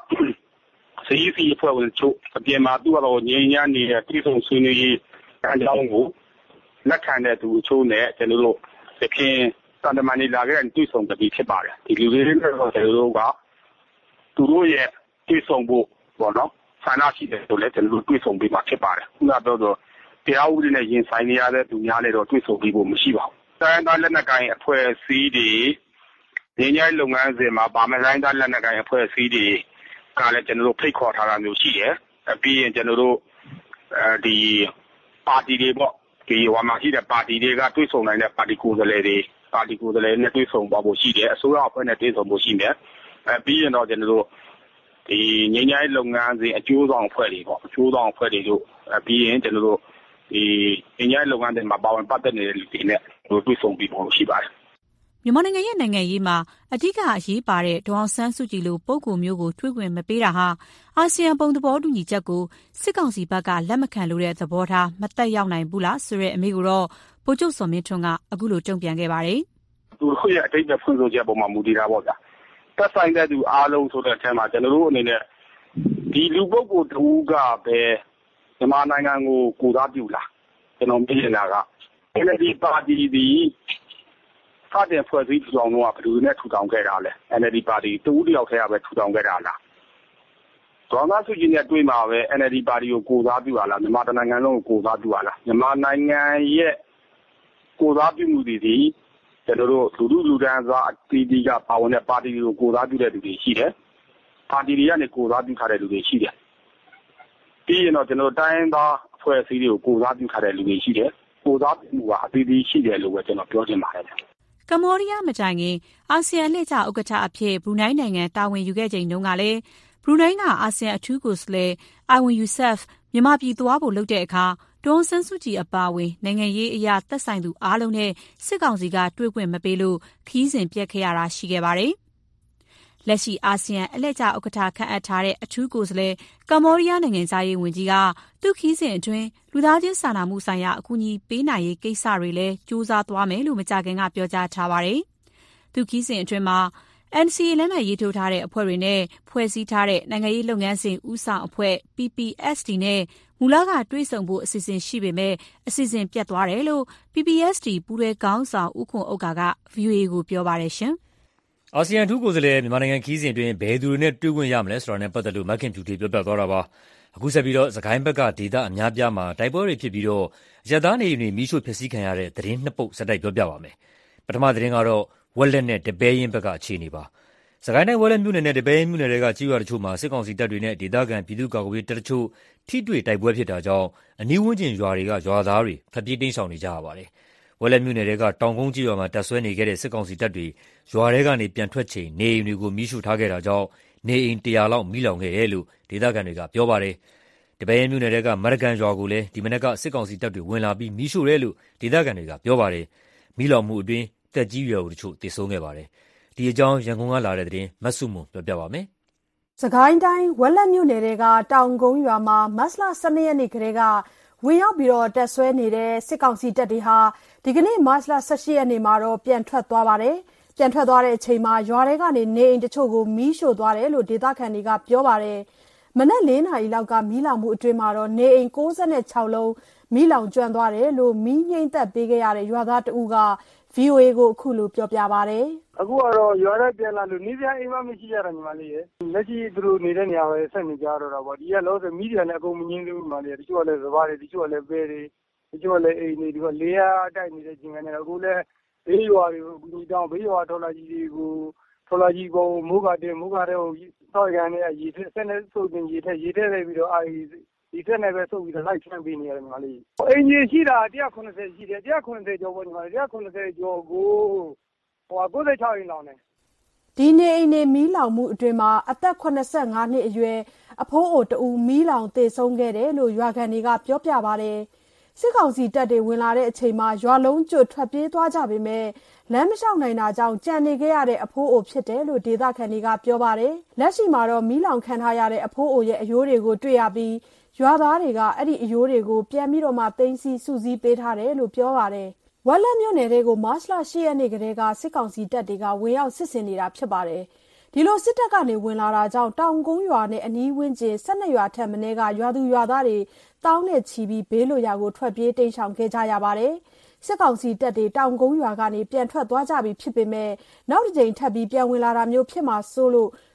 CEC အဖွဲ့ဝင်ချို့အပြင်မှာသူ့ကတော့ငြိမ်းချမ်းနေတဲ့တွဲဆုံဆွေးနွေးရေးလမ်းကြောင်းကိုလက်ခံတဲ့သူအချို့နဲ့ကျွန်တော်တို့သခင်တန်တမန်နေလာခဲ့တဲ့တွေ့ဆုံပြီးဖြစ်ပါတယ်ဒီလူတွေနဲ့တော့ကျွန်တော်တို့ကသူတို့ရဲ့တွေ့ဆုံဖို့ပေါ့နော်ဆန္ဒရှိတယ်ဆိုလည်းကျွန်တော်တို့တွေ့ဆုံပြီးမှဖြစ်ပါတယ်ခုနပြောတော့တရားဥပဒေနဲ့ရင်ဆိုင်နေရတဲ့သူများလည်းတော့တွေ့ဆုံပြီးဖို့မရှိပါဘူးတိုင်းသားလက်နက်ကိုင်အဖွဲ့အစည်းတွေငင်းညိုင်းလုပ်ငန်းစဉ်မှာပါမလိုင်းသားလက်နက်ကိုင်အဖွဲ့အစည်းတွေကလည်းကျွန်တော်တို့ဖိတ်ခေါ်ထားတာမျိုးရှိတယ်ပြီးရင်ကျွန်တော်တို့ဒီပါတီတွေပေါ့ဒီဟိုမှာရှိတဲ့ပါတီတွေကတွေ့ဆုံနိုင်တဲ့ပါတီကိုယ်စားလှယ်တွေပါတီကိုယ်စားလှယ်နဲ့တွေ့ဆုံပါဖို့ရှိတယ်အစိုးရအဖွဲ့နဲ့တွေ့ဆုံဖို့ရှိတယ်ပြီးရင်တော့ကျွန်တော်တို့ဒီငင်းညိုင်းလုပ်ငန်းစဉ်အကျိုးဆောင်အဖွဲ့တွေပေါ့အကျိုးဆောင်အဖွဲ့တွေတို့ပြီးရင်ကျွန်တော်တို့ဒီငင်းညိုင်းလုပ်ငန်းတွေမှာပါဝင်ပတ်သက်နေတဲ့လူတွေနဲ့တွေ့ဆုံပြီးဖို့ရှိပါတယ်မြန်မာနိုင်ငံရဲ့နိုင်ငံရေးမှာအဓိကအရေးပါတဲ့ဒေါ်အောင်ဆန်းစုကြည်လိုပုဂ္ဂိုလ်မျိုးကိုတွေ့ခွင့်မပေးတာဟာအာဆီယံဘုံသဘောတူညီချက်ကိုစစ်ကောင်စီဘက်ကလက်မခံလို့တဲ့သဘောထားမတက်ရောက်နိုင်ဘူးလားဆိုတဲ့အမေကိုတော့ဗိုလ်ချုပ်စော်မင်းထွန်းကအခုလိုတုံ့ပြန်ခဲ့ပါတယ်။သူတို့ရဲ့အတိတ်နဲ့ဖွင့်ဆိုချက်ပုံမှာမူတည်တာပေါ့ဗျာ။သက်ဆိုင်တဲ့သူအားလုံးဆိုတဲ့အထက်မှာကျွန်တော်တို့အနေနဲ့ဒီလူပုဂ္ဂိုလ်တူကပဲမြန်မာနိုင်ငံကိုကိုစားပြုလားကျွန်တော်မြင်နေတာက NLD ပါတီဒီစတဲ့ဖွဲ့စည်းထူထောင်တော့ဘယ်သူနဲ့ထူထောင်ခဲ့တာလဲ NLD ပါတီတူတယောက်ထဲကပဲထူထောင်ခဲ့တာလားဒေါ်သားစုကြည်နဲ့တွေ့မှာပဲ NLD ပါတီကိုကိုစားပြုရလားမြန်မာနိုင်ငံလုံးကိုကိုစားပြုရလားမြန်မာနိုင်ငံရဲ့ကိုစားပြုမှုတွေကျွန်တော်တို့လူတန်းစားအတီးတီးကပါဝင်တဲ့ပါတီတွေကိုကိုစားပြုတဲ့လူတွေရှိတယ်ပါတီတွေကနေကိုစားပြုထားတဲ့လူတွေရှိတယ်ပြီးရင်တော့ကျွန်တော်တိုင်းသားအဖွဲ့အစည်းတွေကိုကိုစားပြုထားတဲ့လူတွေရှိတယ်ကိုစားပြုမှုကအတီးတီးရှိတယ်လို့ပဲကျွန်တော်ပြောချင်ပါတယ်ကမ္ဘောဒီးယားမတိုင်ခင်အာဆီယံလက်ကျဥက္ကဋ္ဌအဖြစ်ဘရူနိုင်းနိုင်ငံတာဝန်ယူခဲ့ချိန်တုန်းကလည်းဘရူနိုင်းကအာဆီယံအထူးကိုယ်စားလှယ်အိုင်ဝန်ယူဆက်မြန်မာပြည်သွားဖို့လုပ်တဲ့အခါဒေါ်အောင်ဆန်းစုကြည်အပါအဝင်နိုင်ငံရေးအရာသက်ဆိုင်သူအားလုံးနဲ့စစ်ကောင်စီကတွေ့ခွင့်မပေးလို့ခီးစဉ်ပြက်ခဲ့ရတာရှိခဲ့ပါတယ်။လက်ရှိအာဆီယံအလှည့်ကျဥက္ကဋ္ဌခန့်အပ်ထားတဲ့အထူးကိုယ်စားလှယ်ကမ္ဘောဒီးယားနိုင်ငံသားရေးဝန်ကြီးကသူ့ခီးစဉ်အတွင်းလူသားချင်းစာနာမှုဆိုင်ရာအကူအညီပေးနိုင်ရေးကိစ္စတွေလည်းစူးစမ်းသွားမယ်လို့မကြာခင်ကပြောကြားထားပါတယ်။သူခီးစဉ်အတွင်းမှာ NCA လက်မှတ်ရေးထိုးထားတဲ့အဖွဲ့တွေနဲ့ဖွဲ့စည်းထားတဲ့နိုင်ငံရေးလုပ်ငန်းစဉ်ဦးဆောင်အဖွဲ့ PPSD နဲ့မူလကတွေ့ဆုံဖို့အစီအစဉ်ရှိပေမဲ့အစီအစဉ်ပြတ်သွားတယ်လို့ PPSD ပူးတွဲခေါင်းဆောင်ဦးခွန်ဥက္ကာက VOA ကိုပြောပါတယ်ရှင်။အာဆီယံအထူးကိုယ်စားလှယ်မြန်မာနိုင်ငံခီးစဉ်အတွင်းဘယ်သူတွေနဲ့တွေ့ခွင့်ရမလဲဆိုတာနဲ့ပတ်သက်လို့မခင်ဖြူထေပြောပြသွားတာပါ။အခုဆက်ပြီးတော့စကိုင်းဘက်ကဒေသအများပြားမှာတိုက်ပွဲတွေဖြစ်ပြီးတော့ရသနေတွေမီးရှို့ဖျက်ဆီးခံရတဲ့သတင်းနှစ်ပုဒ်စတိုက်ပြောပြပါမယ်။ပထမသတင်းကတော့ဝက်လက်နဲ့တပဲရင်ဘက်ကအခြေအနေပါ။စကိုင်းတိုင်းဝက်လက်မြို့နယ်နဲ့တပဲရင်မြို့နယ်တွေကကြေးရွာတချို့မှာစစ်ကောင်စီတပ်တွေနဲ့ဒေသခံပြည်သူ့ကာကွယ်ရေးတပ်တချို့ထိတွေ့တိုက်ပွဲဖြစ်တာကြောင့်အနီးဝန်းကျင်ရွာတွေကရွာသားတွေဖျက်ပြေးတိမ်းရှောင်နေကြရပါတယ်။ဝက်လက်မြို့နယ်တွေကတောင်ကုန်းကြေးရွာမှာတပ်ဆွဲနေခဲ့တဲ့စစ်ကောင်စီတပ်တွေရွာထဲကနေပြန်ထွက်ချိန်နေအိမ်တွေကိုမီးရှို့ထားခဲ့တာကြောင့်နေအိမ်100လောက်မီးလောင်ခဲ့တယ်လို့ဒေသခံတွေကပြောပါတယ်။တပဲရင်မြို့နယ်တွေကမရကန်ရွာကိုလည်းဒီမနက်ကစစ်ကောင်စီတပ်တွေဝင်လာပြီးမီးရှို့တယ်လို့ဒေသခံတွေကပြောပါတယ်။မီးလောင်မှုအတွင်းတက်ကြီးရွယ်တချို့သေဆုံးခဲ့ပါတယ်။ဒီအကြောင်းရန်ကုန်ကလာတဲ့သတင်းမဆုမွန်ပြောပြပါမယ်။စကိုင်းတိုင်းဝက်လက်မြို့နယ်တွေကတောင်ကုန်းရွာမှာမတ်လ12ရက်နေ့ကတည်းကဝင်ရောက်ပြီးတပ်ဆွဲနေတဲ့စစ်ကောင်စီတပ်တွေဟာဒီကနေ့မတ်လ18ရက်နေ့မှာတော့ပြန်ထွက်သွားပါတယ်။ပြန်ထွက်သွားတဲ့အချိန်မှာရွာတွေကနေနေအိမ်တချို့ကိုမီးရှို့သွားတယ်လို့ဒေသခံတွေကပြောပါတယ်။မနက်4နာရီလောက်ကမီးလောင်မှုအတွင်းမှာတော့နေအိမ်96လုံးမီးလောင်ကျွမ်းသွားတယ်လို့မီးငြိမ်းသက်ပေးခဲ့ရတဲ့ရွာသားတဦးက VOA ကိုအခုလိုပြောပြပါတယ်။အခုကတော့ရွာထဲပြန်လာလို့နေပြန်အိမ်မမရှိရတာညီမလေးရဲ့လက်ရှိသူတို့နေတဲ့နေရာပဲဆက်နေကြတော့တာပေါ့ဒီကလောဆယ်မီးတွေနဲ့အကုန်မငင်းသေးဘူးညီမလေးတချို့ကလည်းစပါးတွေတချို့ကလည်းပဲတွေတချို့ကလည်းအိမ်တွေဒီကလေးရတိုက်နေတဲ့ချိန်ကနေအခုလည်းဘေးရွာတွေကိုအကူကြီးတောင်းဘေးရွာထော်လာကြီးတွေကိုထော်လာကြီးကိုမိုးကတဲ့ကိုစောက်ရန်နဲ့ရေထက်ဆက်နေစုပ်တင်ရေထက်လိုက်ပြီးတော့ဒီထက်နဲ့ပဲစုပ်ပြီးတော့လိုက်ချမ်းပေးနေရတယ်ညီမလေးအိမ်ကြီးရှိတာ190ရှိတယ်190ကျော်ပေါ့ညီမလေး190ကျော်ကို96အိမ်လောင်တယ်ဒီနေအိမ်နေမီးလောင်မှုအတွင်းမှာအသက်85နှစ်အရွယ်အဖိုးအိုတဦးမီးလောင်သေဆုံးခဲ့တယ်လို့ရွာခံတွေကပြောပြပါတယ်စစ်ကောင်စီတပ်တွေဝင်လာတဲ့အချိန်မှာရွာလုံးကျွတ်ထွက်ပြေးသွားကြပေမဲ့လမ်းမလျှောက်နိုင်တာကြောင့်ကြံနေခဲ့ရတဲ့အဖိုးအိုဖြစ်တယ်လို့ဒေသခံတွေကပြောပါတယ်လက်ရှိမှာတော့မီးလောင်ခံထားရတဲ့အဖိုးအိုရဲ့အယိုးတွေကိုတွေ့ရပြီးရွာသားတွေကအဲ့ဒီအယိုးတွေကိုပြန်ပြီးတော့မှသိမ်းဆည်းစုစည်းပေးထားတယ်လို့ပြောပါတယ်ဝက်လက်မြို့နယ်တွေကိုမတ်လ10ရက်နေ့ကတည်းကစစ်ကောင်စီတပ်တွေကဝင်ရောက်စစ်ဆင်နေတာဖြစ်ပါတယ်ဒီလိုစစ်တပ်ကနေဝင်လာတာကြောင့်တောင်ကုန်းရွာနဲ့အနီးဝန်းကျင်12ရွာထက်မနည်းကရွာသူရွာသားတွေတောင်းနဲ့ချီပြီးဘေးလွတ်ရာကိုထွက်ပြေးတိမ်းရှောင်ခဲ့ကြရပါတယ်စစ်ကောင်စီတပ်တွေတောင်ကုန်းရွာကနေပြန်ထွက်သွားကြပြီဖြစ်ပေမဲ့နောက်တစ်ကြိမ်ထပ်ပြီးပြန်ဝင်လာတာမျိုးဖြစ်မှာစိုးလို့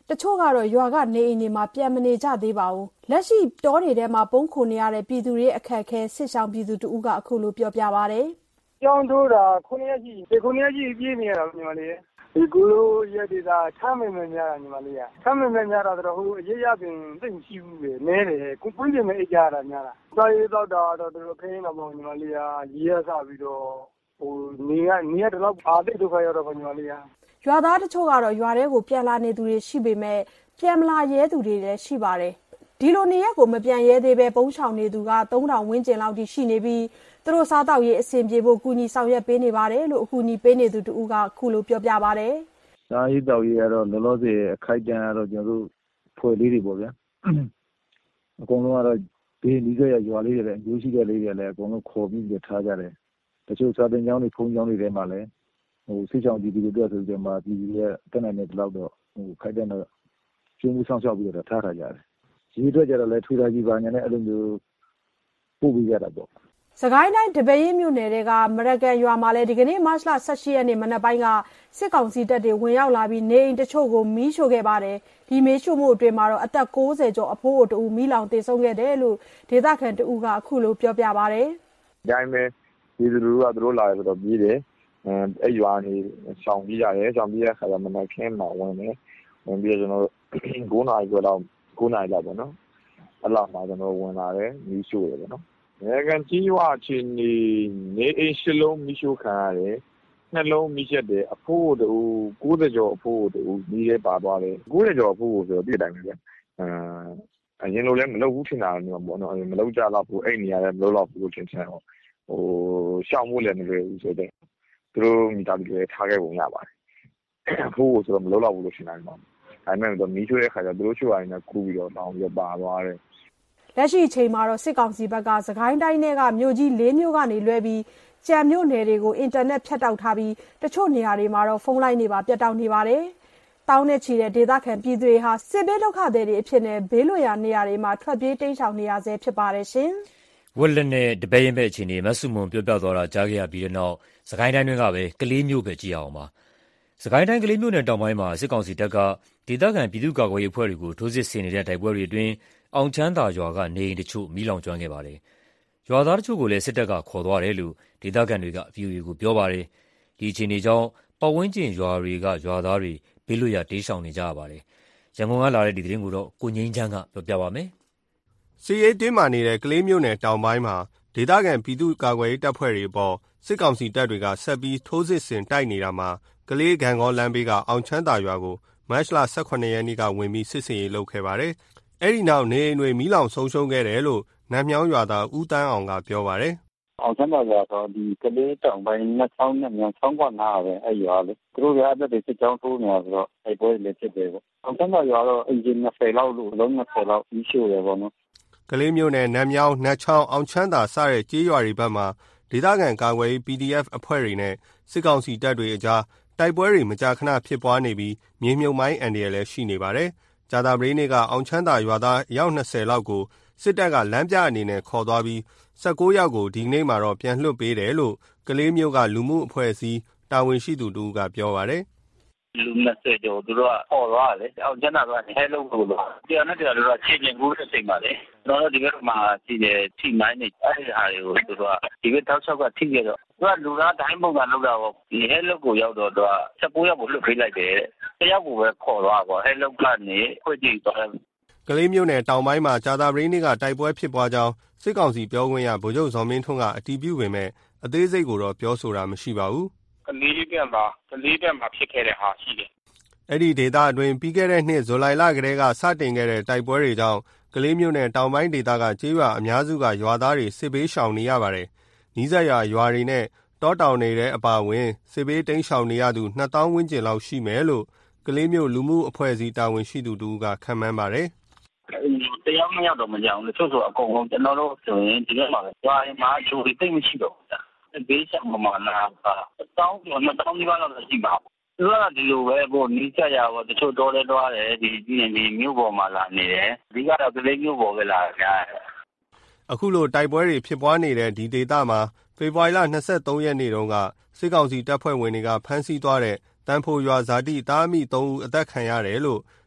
တချို့ကတော့ရွာကနေအိမ်တွေမှာပြန်မနေကြသေးပါဘူး။လက်ရှိတောတွေထဲမှာပုန်းခိုနေရတဲ့ပြည်သူတွေအခက်အခဲစစ်ရှောင်ပြည်သူတဦးကအခုလိုပြောပြပါတယ်။ကြောင်းထိုးတာ9ရက်ရှိပြေးနေရတာညီမလေး။ဒီကူလိုရက်ဒေတာချမ်းမင်းများတာညီမလေး။ချမ်းမင်းများတာဆိုတော့ဟိုအရေးရပင်သိမရှိဘူးပဲ။နဲတယ်။ကိုပွင့်ပြင်းနေကြတာများတာ။စာရေးတော့တာတော့တို့ခင်းတော့ပေါ့ညီမလေး။ရေးရစပြီးတော့ဟိုနေရတော့အာတိတ်ဒုက္ခရောက်တော့ညီမလေး။ရွာသားတချို့ကတော့ရွာထဲကိုပြန်လာနေသူတွေရှိပေမဲ့ပြန်မလာရဲသူတွေလည်းရှိပါတယ်။ဒီလိုနေရက်ကိုမပြန်ရဲသေးပဲပုံးချောင်နေသူက3000ဝန်းကျင်လောက်ထိရှိနေပြီးသူတို့စားတောက်ရေးအဆင်ပြေဖို့ကူညီဆောင်ရွက်ပေးနေပါတယ်လို့အကူအညီပေးနေသူတူကခုလိုပြောပြပါတယ်။စားရေးတောက်ရေးကတော့လောလောဆယ်အခိုက်အတန့်ကတော့ကျွန်တော်တို့ဖွဲ့လေးတွေပေါ့ဗျာ။အကုန်လုံးကတော့ဒီနီးစပ်ရရွာလေးတွေလည်းအကျိုးရှိတဲ့လေးတွေလည်းအကုန်လုံးခေါ်ပြီးထားကြတယ်။တချို့စာသင်ကျောင်းတွေဖုန်းကျောင်းတွေထဲမှာလည်းဟိုစစ်ဆောင်ပြည်သူတွေအတွက်ဆိုကြမှာပြည်သူတွေတက်နိုင်တဲ့လောက်တော့ဟိုခိုက်တဲ့တော့ကျွေးမှုဆောင်ရှောက်ပြီးတော့ထားထားကြတယ်။ဒီအတွက်ကြတော့လည်းထူထားကြီးပါညာနဲ့အဲ့လိုမျိုးပို့ပြီးရတာပေါ့။စကိုင်းတိုင်းတပည့်မြို့နယ်တွေကမရကန်ရွာမှာလည်းဒီကနေ့မတ်လ18ရက်နေ့မနက်ပိုင်းကစစ်ကောင်စီတပ်တွေဝင်ရောက်လာပြီးနေအိမ်တချို့ကိုမီးရှို့ခဲ့ပါတယ်။ဒီမီးရှို့မှုအတွင်းမှာတော့အသက်60ကျော်အဖိုးတူမီးလောင်သေဆုံးခဲ့တယ်လို့ဒေသခံတူကအခုလိုပြောပြပါတယ်။ဒီတိုင်းပဲဒီလူကသူတို့လာတယ်ဆိုတော့ပြီးတယ်။အဲ့ရွာနေဆောင်ပြီးရတယ်ဆောင်ပြီးရခါကျမနက်ခင်းမှာဝင်ပြီးကျွန်တော်9နာရီကျော်လောက်9နာရီလောက်ပေါ့နော်။အဲ့လောက်မှာကျွန်တော်ဝင်လာတယ်မီးရှို့တယ်ပေါ့နော်။ငယ်ကန်ကြီးဝအချင်းနေအိမ်ရှလုံးမီးရှို့ခံရတယ်။နှလုံးမီးချက်တယ်အဖိုးတူ90ကျော်အဖိုးတူမီးရဲပါသွားတယ်90ကျော်အဖိုးကိုဆိုတော့ပြည့်တိုင်းပဲအရင်လိုလည်းမလုပ်ဘူးထင်တာမျိုးပေါ့နော်မလုပ်ကြတော့ဘူးအဲ့နေရာလည်းမလုပ်တော့ဘူးထင်တယ်ဟိုရှောင်မှုလည်းမလွယ်ဘူးဆိုတော့သူတို့မိသားစုတွေထားခဲ့ပုံရပါတယ်အဖိုးကိုဆိုတော့မလုပ်တော့ဘူးလို့ထင်တယ်ပေါ့ဒါပေမဲ့တော့မီးချိုးတဲ့ခါကျသူတို့ချိုးရရင်လည်းကူးပြီးတော့တောင်းပြီးပါသွားတယ်လက်ရှိအချိန်မှာတော့စစ်ကောင်စီဘက်ကစကိုင်းတိုင်းကမြို့ကြီး၄မြို့ကနေလွဲပြီးကြံမြို့နယ်တွေကိုအင်တာနက်ဖြတ်တောက်ထားပြီးတချို့နေရာတွေမှာတော့ဖုန်းလိုင်းတွေပါပြတ်တောက်နေပါတယ်။တောင်းနဲ့ချီတဲ့ဒေသခံပြည်သူတွေဟာစစ်ဘေးဒုက္ခသည်တွေအဖြစ်နဲ့ဘေးလွတ်ရာနေရာတွေမှာထွက်ပြေးတိမ်းရှောင်နေရဆဲဖြစ်ပါတယ်ရှင်။ဝက်လက်နဲ့တပည့်ရင်ဘက်အခြေအနေမဆုမွန်ပြောပြသွားတာကြားခဲ့ရပြီးတဲ့နောက်စကိုင်းတိုင်းတွေကပဲကလေးမျိုးပဲကြည့်အောင်ပါ။စကိုင်းတိုင်းကလေးမျိုးနယ်တောင်ပိုင်းမှာစစ်ကောင်စီတပ်ကဒေသခံပြည်သူ့ကာကွယ်ရေးအဖွဲ့တွေကိုထိုးစစ်ဆင်နေတဲ့တိုက်ပွဲတွေအတွင်းအောင်ချမ်းသာရွာကနေအိမ်တချို့မီးလောင်ကျွမ်းခဲ့ပါတယ်။ရွာသားတချို့ကိုလည်းစစ်တပ်ကခေါ်သွားတယ်လို့ဒေသခံတွေက VOA ကိုပြောပါတယ်။ဒီအခြေအနေကြောင့်ပတ်ဝန်းကျင်ရွာတွေကရွာသားတွေဘေးလွတ်ရာတိမ်းရှောင်နေကြရပါတယ်။ရန်ကုန်ကလာတဲ့ဒီသတင်းကိုတော့ကိုငိမ့်ချမ်းကပြောပြပါမယ်။စစ်ရေးတင်းမာနေတဲ့ကလေးမျိုးနယ်တောင်ပိုင်းမှာဒေသခံပြည်သူ့ကာကွယ်ရေးတပ်ဖွဲ့တွေအပေါ်စစ်ကောင်စီတပ်တွေကဆက်ပြီးထိုးစစ်ဆင်တိုက်နေတာမှာကလေးဂံကောလမ်းဘေးကအောင်ချမ်းသာရွာကိုမတ်လ18ရက်နေ့ကဝင်ပြီးစစ်ဆင်ရေးလုပ်ခဲ့ပါတယ်။အဲ့ဒီနောက်နေအိမ်တွေမီးလောင်ဆုံးရှုံးခဲ့တယ်လို့နတ်မြောင်းရွာသားဦးတန်းအောင်ကပြောပါတယ်။အောင်ချမ်းသာရွာတော့ဒီကလေးတောင်ပိုင်းနှစ်ချောင်းနဲ့မြောင်းချောင်းကနားပဲအဲ့ရွာလေသူတို့ရဲ့အသက်တွေစစ်ကြောင်းထိုးနေတာဆိုတော့အဲ့ပွဲလေးဖြစ်တယ်ပေါ့။အောင်ချမ်းသာရွာတော့အင်ဂျင်20လောက်လို့လုံး20လောက်ပြီးရှို့တယ်ပေါ့နော်။ကလေးမျိုးနဲ့နတ်မြောင်းနတ်ချောင်းအောင်ချမ်းသာစတဲ့ကြေးရွာတွေဘက်မှာဒေသခံကာကွယ်ရေး PDF အဖွဲ့တွေနဲ့စစ်ကောင်စီတပ်တွေအကြားတိုက်ပွဲတွေမကြာခဏဖြစ်ပွားနေပြီးမြေမြုပ်မိုင်းအန်ဒီရလည်းရှိနေပါတယ်။ကြာသပတေးနေ့ကအောင်ချမ်းသာရွာသားအယောက်20လောက်ကိုစစ်တပ်ကလမ်းပြအနေနဲ့ခေါ်သွားပြီး19ယောက်ကိုဒီနေ့မှတော့ပြန်လွှတ်ပေးတယ်လို့ကလေးမျိုးကလူမှုအဖွဲ့အစည်းတာဝန်ရှိသူတို့ကပြောပါတယ်။လူ20ကျော်သူတို့ကခေါ်သွားတယ်။အောင်ချမ်းသာကဟဲလုံးလို့တရားနဲ့တရားတို့ကချင်းချင်းကူးတဲ့စိတ်ပါလေ။ကျွန်တော်တို့ဒီဘက်မှာရှိတဲ့ထိမိုင်းနေအဲ့ဒီဟာတွေကိုသူတို့ကဒီဘက်တောက်ချောက်ကထိခဲ့တော့သူကလူသားတိုင်းပုံစံလုပ်တာပေါ့ဒီဟဲလုံးကိုရောက်တော့သူက19ယောက်ကိုလွှတ်ပေးလိုက်တယ်။တယောက်ကိုပဲခေါ်သွားပေါ့ဟဲလုံးကနေခွင့်ကြည့်သွားတယ်ကလေးမျိုးနယ်တောင်ပိုင်းမှာကြာသပတေးနေ့ကတိုက်ပွဲဖြစ်ပွားကြောင်းစစ်ကောင်စီပြောခွင့်ရဗိုလ်ချုပ်ဇော်မင်းထွန်းကအတည်ပြုပေမဲ့အသေးစိတ်ကိုတော့ပြောဆိုတာမရှိပါဘူးကလေးဘက်မှာဖြစ်ခဲ့တဲ့ဟာရှိတယ်အဲ့ဒီဒေသအတွင်းပြီးခဲ့တဲ့နှစ်ဇူလိုင်လကတည်းကစတင်ခဲ့တဲ့တိုက်ပွဲတွေကြောင့်ကလေးမျိုးနယ်တောင်ပိုင်းဒေသကကျေးရွာအများစုကရွာသားတွေစစ်ဘေးရှောင်နေရပါတယ်နီးစပ်ရွာတွေနဲ့တောတောင်တွေထဲအပါအဝင်စစ်ဘေးတိမ်းရှောင်နေရသူ2000ဝန်းကျင်လောက်ရှိမယ်လို့ကလေးမျိုးလူမှုအဖွဲ့အစည်းတာဝန်ရှိသူတို့ကခန့်မှန်းပါတယ်တယောက်2ယောက်တော့မကြောက်ဘူးဆိုအကုန်လုံးကျွန်တော်တို့ဆိုရင်ဒီနေ့မှာရွာရင်မှာအချိုးတွေသိမရှိတော့ဘူးဘေးရှောင်မှာနာ1000ကျော်2000ဒီပါလောက်ရှိပါသူကဒီလိုပဲပို့နီးကြရတော့တချို့တော်တယ်တွားတယ်ဒီမြို့ပေါ်မှာလာနေတယ်ဒီကတော့ကလေးမြို့ပေါ်ပဲလာကြအခုလိုတိုက်ပွဲတွေဖြစ်ပွားနေတဲ့ဒီဒေသမှာဖေဖော်ဝါရီလ23ရက်နေ့တုန်းကစစ်ကောင်စီတပ်ဖွဲ့ဝင်တွေကဖမ်းဆီးသွားတဲ့တန်ဖိုရွာဇာတိတားအမိ3ဦးအသက်ခံရတယ်လို့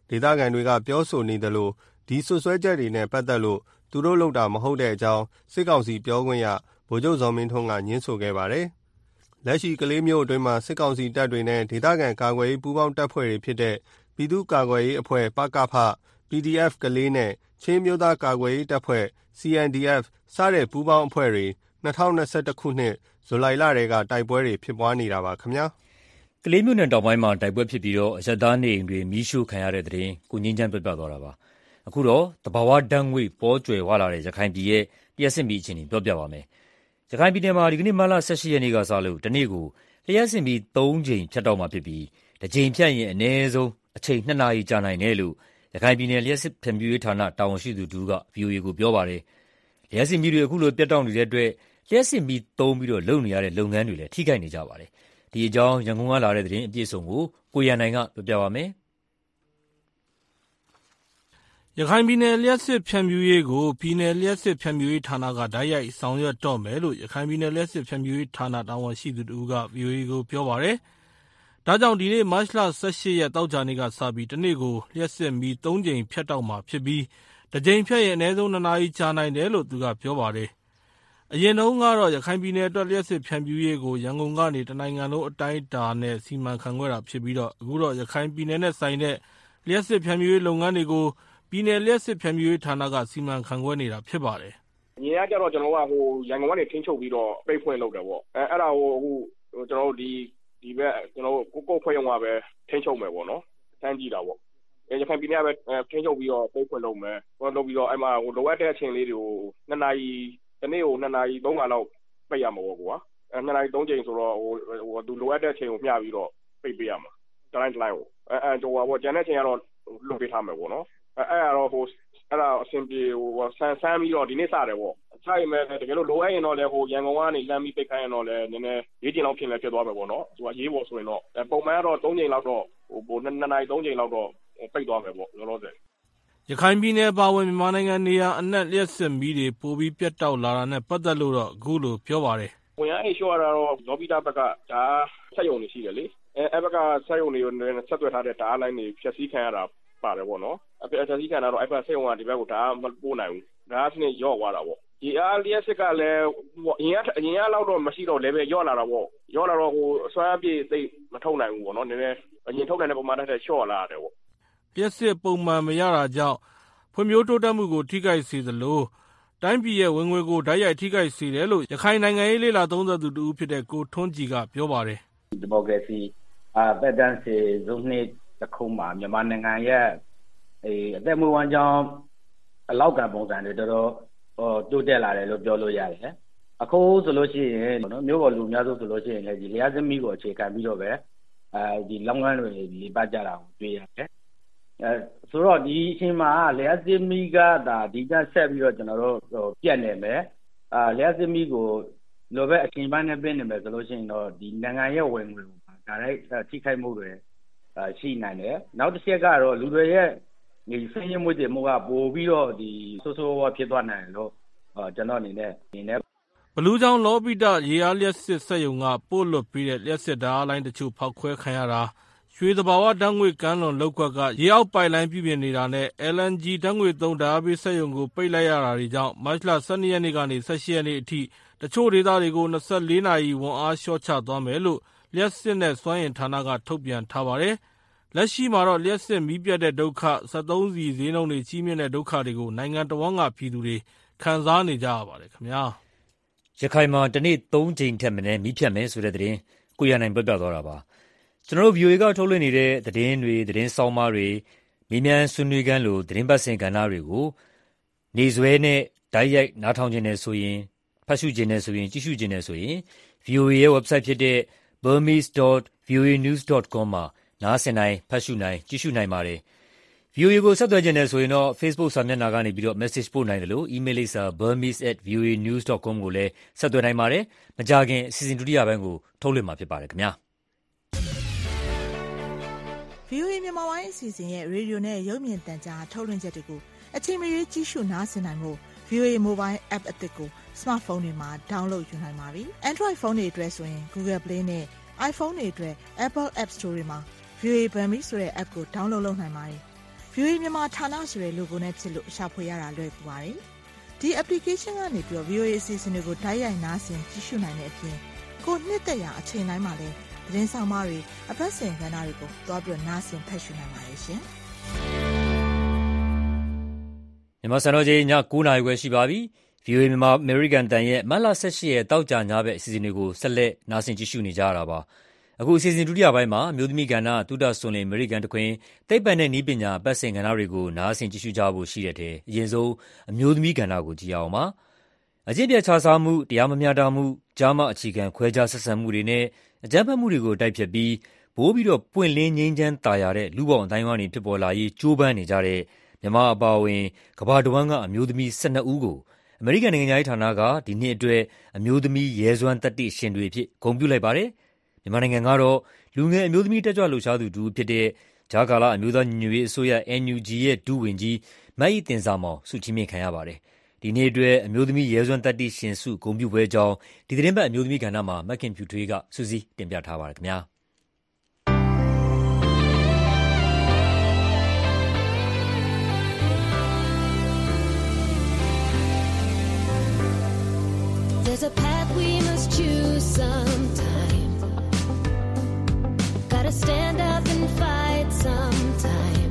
ဒေသခံတွေကပြောဆိုနေသလိုဒီဆွဆွဲချက်တွေနဲ့ပတ်သက်လို့သူတို့လုပ်တာမဟုတ်တဲ့အကြောင်းစစ်ကောင်စီပြောခွင့်ရဗိုလ်ချုပ်ဇော်မင်းထွန်းကညင်းဆိုခဲ့ပါတယ်။လက်ရှိကလေးမျိုးအတွင်းမှာစစ်ကောင်စီတပ်တွေနဲ့ဒေသခံကာကွယ်ရေးပူးပေါင်းတပ်ဖွဲ့တွေဖြစ်တဲ့ပြည်သူ့ကာကွယ်ရေးအဖွဲ့ပကဖ PDF ကလေးနဲ့ချင်းမျိုးသားကာကွယ်ရေးတပ်ဖွဲ့ CNDF စတဲ့ပူးပေါင်းအဖွဲ့တွေ2021ခုနှစ်ဇူလိုင်လတည်းကတိုက်ပွဲတွေဖြစ်ပွားနေတာပါခင်ဗျာ။ကလေးမြို့နယ်တောင်ပိုင်းမှာတိုက်ပွဲဖြစ်ပြီးတော့အရက်သားနေအိမ်တွေမီးရှို့ခံရတဲ့တဲ့ရင်ကိုငင်းချမ်းပြပြသွားတာပါ။အခုတော့တဘာဝဓာတ်ငွေပေါ်ကျွယ်ဝလာတဲ့ရခိုင်ပြည်ရဲ့လျှက်စစ်မီးအခြေအနေပြောပြပါမယ်။ရခိုင်ပြည်နယ်မှာဒီကနေ့မတ်လ18ရက်နေ့ကစလို့တနေ့ကိုလျှက်စစ်မီး3ကြိမ်ဖြတ်တောက်မှာဖြစ်ပြီးတစ်ကြိမ်ဖြတ်ရင်အနည်းဆုံးအချိန်2နာရီကြာနိုင်တယ်လို့ရခိုင်ပြည်နယ်လျှက်စစ်ဖြန့်ဖြူးရေးဌာနတာဝန်ရှိသူတူက VOA ကိုပြောပါတယ်။လျှက်စစ်မီးတွေအခုလိုပြတ်တောက်နေတဲ့အတွက်လျှက်စစ်မီးသုံးပြီးတော့လုပ်နေရတဲ့လုပ်ငန်းတွေလည်းထိခိုက်နေကြပါတယ်။ဒီအကြောင်းရန်ကုန်ကလာတဲ့သတင်းအပြည့်အစုံကိုကိုရန်နိုင်ကပြောပြပါမယ်။ရခိုင်ပြည်နယ်လျှက်စစ်ဖြန့်ဖြူးရေးကိုပြည်နယ်လျှက်စစ်ဖြန့်ဖြူးရေးဌာနကတိုက်ရိုက်ဆောင်ရွက်တော့မယ်လို့ရခိုင်ပြည်နယ်လျှက်စစ်ဖြန့်ဖြူးရေးဌာနတာဝန်ရှိသူတူက VOA ကိုပြောပါတယ်။ဒါကြောင့်ဒီနေ့မတ်လ18ရက်တောက်ကြနေ့ကစပြီးတနေ့ကိုလျှက်စစ်မီး3ကြိမ်ဖြတ်တောက်မှာဖြစ်ပြီးတစ်ကြိမ်ဖြတ်ရင်အနည်းဆုံး2နာရီကြာနိုင်တယ်လို့သူကပြောပါတယ်။အရင်တုန်းကတော့ရခိုင်ပြည်နယ်အတွက်လျှက်စစ်ဖြန့်ဖြူးရေးကိုရန်ကုန်ကနေတနိုင်ငံလုံးအတိုင်းအတာနဲ့စီမံခန့်ခွဲတာဖြစ်ပြီးတော့အခုတော့ရခိုင်ပြည်နယ်နဲ့ဆိုင်တဲ့လျှက်စစ်ဖြန့်ဖြူးရေးလုပ်ငန်းတွေကိုပြည်နယ်လျှက်စစ်ဖြန့်ဖြူးရေးဌာနကစီမံခန့်ခွဲနေတာဖြစ်ပါတယ်။ညီကကြတော့ကျွန်တော်ကရန်ကုန်ကနေထိန်းချုပ်ပြီးတော့ပိတ်ဖွင့်လုပ်တယ်ပေါ့။အဲ့ဒါကိုအခုကျွန်တော်တို့ဒီဘက်ကျွန်တော်တို့ကိုဖွဲ့ရုံကပဲထိန်းချုပ်မယ်ပေါ့နော်။စမ်းကြည့်တာပေါ့။ရခိုင်ပြည်နယ်ကပဲထိန်းချုပ်ပြီးတော့ပိတ်ဖွင့်လုပ်မယ်။လုပ်ပြီးတော့အဲ့မှာလိုအပ်တဲ့အချိန်လေးတွေကို2နာရီတနေ့ကို2နာရီ3ခါလောက်ပိတ်ရမှာပေါ့ကွာ။2နာရီ3ချိန်ဆိုတော့သူလိုအပ်တဲ့အချိန်ကိုမျှပြီးတော့ပိတ်ပေးရမှာ။တိုင်းကိုတော့ပေါ့ကျန်တဲ့အချိန်ကတော့လွတ်ပေးထားမယ်ပေါ့နော်။အဲ့ဒါအဆင်ပြေဆန်းပြီးတော့ဒီနေ့စတယ်ပေါ့။ဆိုင်မဲ့တကယ်လို့လိုအပ်ရင်တော့လေရန်ကုန်ကနေလမ်းပြီးပိတ်ခိုင်းရင်တော့လေနည်းနည်း၄ချိန်လောက်ဖြစ်သွားမယ်ပေါ့နော်။သူကရေးပေါ်ဆိုရင်တော့ပုံမှန်ကတော့3ချိန်လောက်တော့2နာရီ3ချိန်လောက်တော့ပိတ်သွားမယ်ပေါ့လောလောဆယ်။ရခိုင်ပြည်နယ်ပါဝင်မြန်မာနိုင်ငံနေရာအနှံ့လျှက်စစ်မီးတွေပိုပြီးပြတ်တောက်လာတာနဲ့ပတ်သက်လို့တော့အခုလိုပြောပါတယ်။ဝင်ရအိတ်လျှော့ရတာတော့လော်ဘီတာဘက်ကဒါဆက်ယုံနေရှိတယ်လေ။အဲ့ဘက်ကဆက်ယုံတွေကိုဆက်သွယ်ထားတဲ့ဓာတ်လိုင်းတွေဖြည့်ဆည်းခံရတာပါတယ်ပေါ့နော်။ဖြည့်ဆည်းခံတာတော့အဲ့ဘက်ဆက်ယုံကဒီဘက်ကိုဒါမပို့နိုင်ဘူး။ဒါကစနစ်ရော့သွားတာပေါ့။ဒီအားလျှက်စစ်ကလည်းအရင်ကလောက်တော့မရှိတော့ level ရော့လာတာပေါ့။ရော့လာတော့အစွမ်းအပြည့်သိမထုတ်နိုင်ဘူးပေါ့နော်။နည်းနည်းအရင်ထုတ်နိုင်တဲ့ပုံမှန်တဲ့လျှော့လာတယ်ပေါ့။လျှက်စစ်ပုံမှန်မရတာကြောင့်ဖွံ့ဖြိုးတိုးတက်မှုကိုထိခိုက်စေသလိုတိုင်းပြည်ရဲ့ဝင်ငွေကိုဓာတ်ရိုက်ထိခိုက်စေတယ်လို့ရခိုင်နိုင်ငံရေးလေ့လာသုံးသပ်သူတူဖြစ်တဲ့ကိုထွန်းကြည်ကပြောပါတယ်။ဒီမိုကရေစီသက်တမ်းစေဇုံနှစ်တစ်ခုမှာမြန်မာနိုင်ငံရဲ့အသက်မွေးဝမ်းကြောင်းအလောက်ကပုံစံတွေတော်တော်တိုးတက်လာတယ်လို့ပြောလို့ရတယ်။အခုဆိုလို့ရှိရင်မြို့ပေါ်လူအများစုဆိုလို့ရှိရင်လည်းဒီလျှက်စစ်မီးကိုအခြေခံပြီးတော့ပဲဒီလုပ်ငန်းတွေလေပတ်ကြတာကိုတွေ့ရတယ်။ဆိုတော့ဒီအချိန်မှာလျှက်စစ်မီးကဒါဒီကဆက်ပြီးတော့ကျွန်တော်တို့ပြတ်နေမယ်လျှက်စစ်မီးကိုလိုပဲအချိန်ပိုင်းနဲ့ပြင်နေမယ်ဆိုလို့ရှိရင်တော့ဒီနိုင်ငံရဲ့ဝင်ငွေကိုဒါရိုက်ထိခိုက်မှုတွေရှိနိုင်တယ်နောက်တစ်ချက်ကတော့လူတွေရဲ့ဒီဆင်းရဲမှုတွေမှုကပိုပြီးတော့ဒီဆိုးဆိုးဝါးဖြစ်သွားနိုင်လို့ကျွန်တော်အနေနဲ့ဘလူးချောင်းလော်ဘီတာရေအားလျှက်စစ်စက်ရုံကပို့လွတ်ပြီးတဲ့လျှက်စစ်ဓာတ်လိုင်းတချို့ဖောက်ခွဲခံရတာရွှေသဘာဝဓာတ်ငွေ့ကမ်းလွန်လောက်ကွက်ကရေအောက်ပိုက်လိုင်းပြုပြင်နေတာနဲ့ LNG ဓာတ်ငွေ့သုံးဓာတ်အားပေးစက်ရုံကိုပိတ်လိုက်ရတာတွေကြောင့်မတ်လ12ရက်နေ့ကနေ18ရက်နေ့အထိတချို့ဒေသတွေကို24နာရီဝန်အားလျှော့ချသွားမယ်လို့လျှက်စစ်နဲ့စွမ်းအင်ဌာနကထုတ်ပြန်ထားပါတယ်။လက်ရှိမှာတော့လျှက်စစ်မီးပြတ်တဲ့ဒုက္ခ73စီဈေးနှုန်းတွေကြီးမြင့်တဲ့ဒုက္ခတွေကိုနိုင်ငံတော်ဝန်ကပြည်သူတွေခံစားနေကြရပါတယ်ခင်ဗျာ။ရခိုင်မှာတနေ့3ကြိမ်ထက်မနည်းမီးဖြတ်မယ်ဆိုတဲ့သတင်းကိုရနိုင်ပြပြသွားတာပါ။ကျွန်တော်တို့ VOA ကထုတ်လွှင့်နေတဲ့သတင်းတွေသတင်းဆောင်မတွေမိမြန်ဆွေးနွေးခန်းလိုသတင်းပတ်စင်ကဏ္ဍတွေကိုနေဆွဲနဲ့တိုက်ရိုက်နားထောင်ခြင်းနဲ့ဆိုရင်ဖတ်ရှုခြင်းနဲ့ဆိုရင်ကြည့်ရှုခြင်းနဲ့ဆိုရင် VOA ရဲ့ website ဖြစ်တဲ့ burmese.voanews.com မှာနားဆင်နိုင်ဖတ်ရှုနိုင်ကြည့်ရှုနိုင်ပါတယ်။ VOA ကိုဆက်သွယ်ခြင်းနဲ့ဆိုရင်တော့ Facebook စာမျက်နှာကနေပြီးတော့ message ပို့နိုင်တယ်လို့ email လိပ်စာ burmese@voanews.com ကိုလည်းဆက်သွယ်နိုင်ပါတယ်။မကြာခင်အစီအစဉ်ဒုတိယပိုင်းကိုထုတ်လွှင့်မှာဖြစ်ပါတယ်ခင်ဗျာ။ VOA မြန်မာပိုင်းအစီအစဉ်ရဲ့ရေဒီယိုနဲ့ရုပ်မြင်သံကြားထုတ်လွှင့်ချက်တွေကိုအချိန်မရွေးကြည့်ရှုနားဆင်နိုင်ဖို့ VOA Mobile App အသစ်ကို smartphone တွေမှာ download ယူနိုင်ပါပြီ။ Android ဖုန်းတွေအတွက်ဆိုရင် Google Play နဲ့ iPhone တွေအတွက် Apple App Store တွေမှာ VOA Burmese ဆိုတဲ့ app ကို download လုပ်နိုင်ပါတယ်။ VOA မြန်မာဌာနဆိုတဲ့ logo နဲ့ဖြစ်လို့ရှာဖွေရတာလွယ်ကူပါတယ်။ဒီ application ကနေပြီးတော့ VOA အစီအစဉ်တွေကိုတိုက်ရိုက်နားဆင်ကြည့်ရှုနိုင်တဲ့အပြင်ကိုနှစ်သက်ရာအချိန်တိုင်းမှာလည်းသတင်းဆောင်မတွေအပတ်စဉ်ကဏ္ဍတွေကိုတွားပြီးတော့နားဆင်ဖတ်ရှုနိုင်ပါတယ်ရှင်။မြန်မာစံတော်ချိန်ည9:00 နာရီခွဲရှိပါပြီ။ VOA မြန်မာ American တန်ရဲ့မတ်လ18ရက်တောက်ကြညဘက်အစီအစဉ်တွေကိုဆက်လက်နားဆင်ကြည့်ရှုနေကြရတာပါ။အခုအစီအစဉ်ဒုတိယပိုင်းမှာအမျိုးသမီးကဏ္ဍသုတဆွန်လင် American တခွင်သိပ္ပံနဲ့နည်းပညာအပတ်စဉ်ကဏ္ဍတွေကိုနားဆင်ကြည့်ရှုကြဖို့ရှိတဲ့ထဲအရင်ဆုံးအမျိုးသမီးကဏ္ဍကိုကြည့်အောင်ပါ။အကျင့်ပြတ်ခြစားမှု၊တရားမမျှတမှု၊ကြားမအခြေခံခွဲခြားဆက်ဆံမှုတွေနဲ့အကြမ်းဖက်မှုတွေကိုတိုက်ဖျက်ပြီးပိုပြီးတော့ပွင့်လင်းငြိမ်းချမ်းသာယာတဲ့လူ့ဘောင်အတိုင်းအဝိုင်းတွေဖြစ်ပေါ်လာရေးကြိုးပမ်းနေကြတဲ့မြန်မာအပါအဝင်ကမ္ဘာတစ်ဝန်းကအမျိုးသမီး12ဦးကိုအမေရိကန်နိုင်ငံခြားရေးဌာနကဒီနှစ်အတွက်အမျိုးသမီးရဲစွမ်းသတ္တိရှင်တွေအဖြစ်ဂုဏ်ပြုလိုက်ပါတယ်။မြန်မာနိုင်ငံကတော့လူငယ်အမျိုးသမီးတက်ကြွလှုပ်ရှားသူတစ်ဦးဖြစ်တဲ့ကြားကာလအမျိုးသားညီညွတ်ရေးအစိုးရ NUG ရဲ့ဒုဝန်ကြီးမအိသင်္ဇာမောင်ဆုချီးမြှင့်ခံရပါတယ်။ဒီနေ့အတွက်အမျိုးသမီးရဲစွမ်းသတ္တိရှင်ဆုဂုဏ်ပြုပွဲအကြောင်းဒီသတင်းပတ်အမျိုးသမီးကဏ္ဍမှာမခင်ဖြူထွေးကစုစည်းတင်ပြထားပါတယ်ခင်ဗျာ။ There's a path we must choose sometime. Gotta stand up and fight sometime.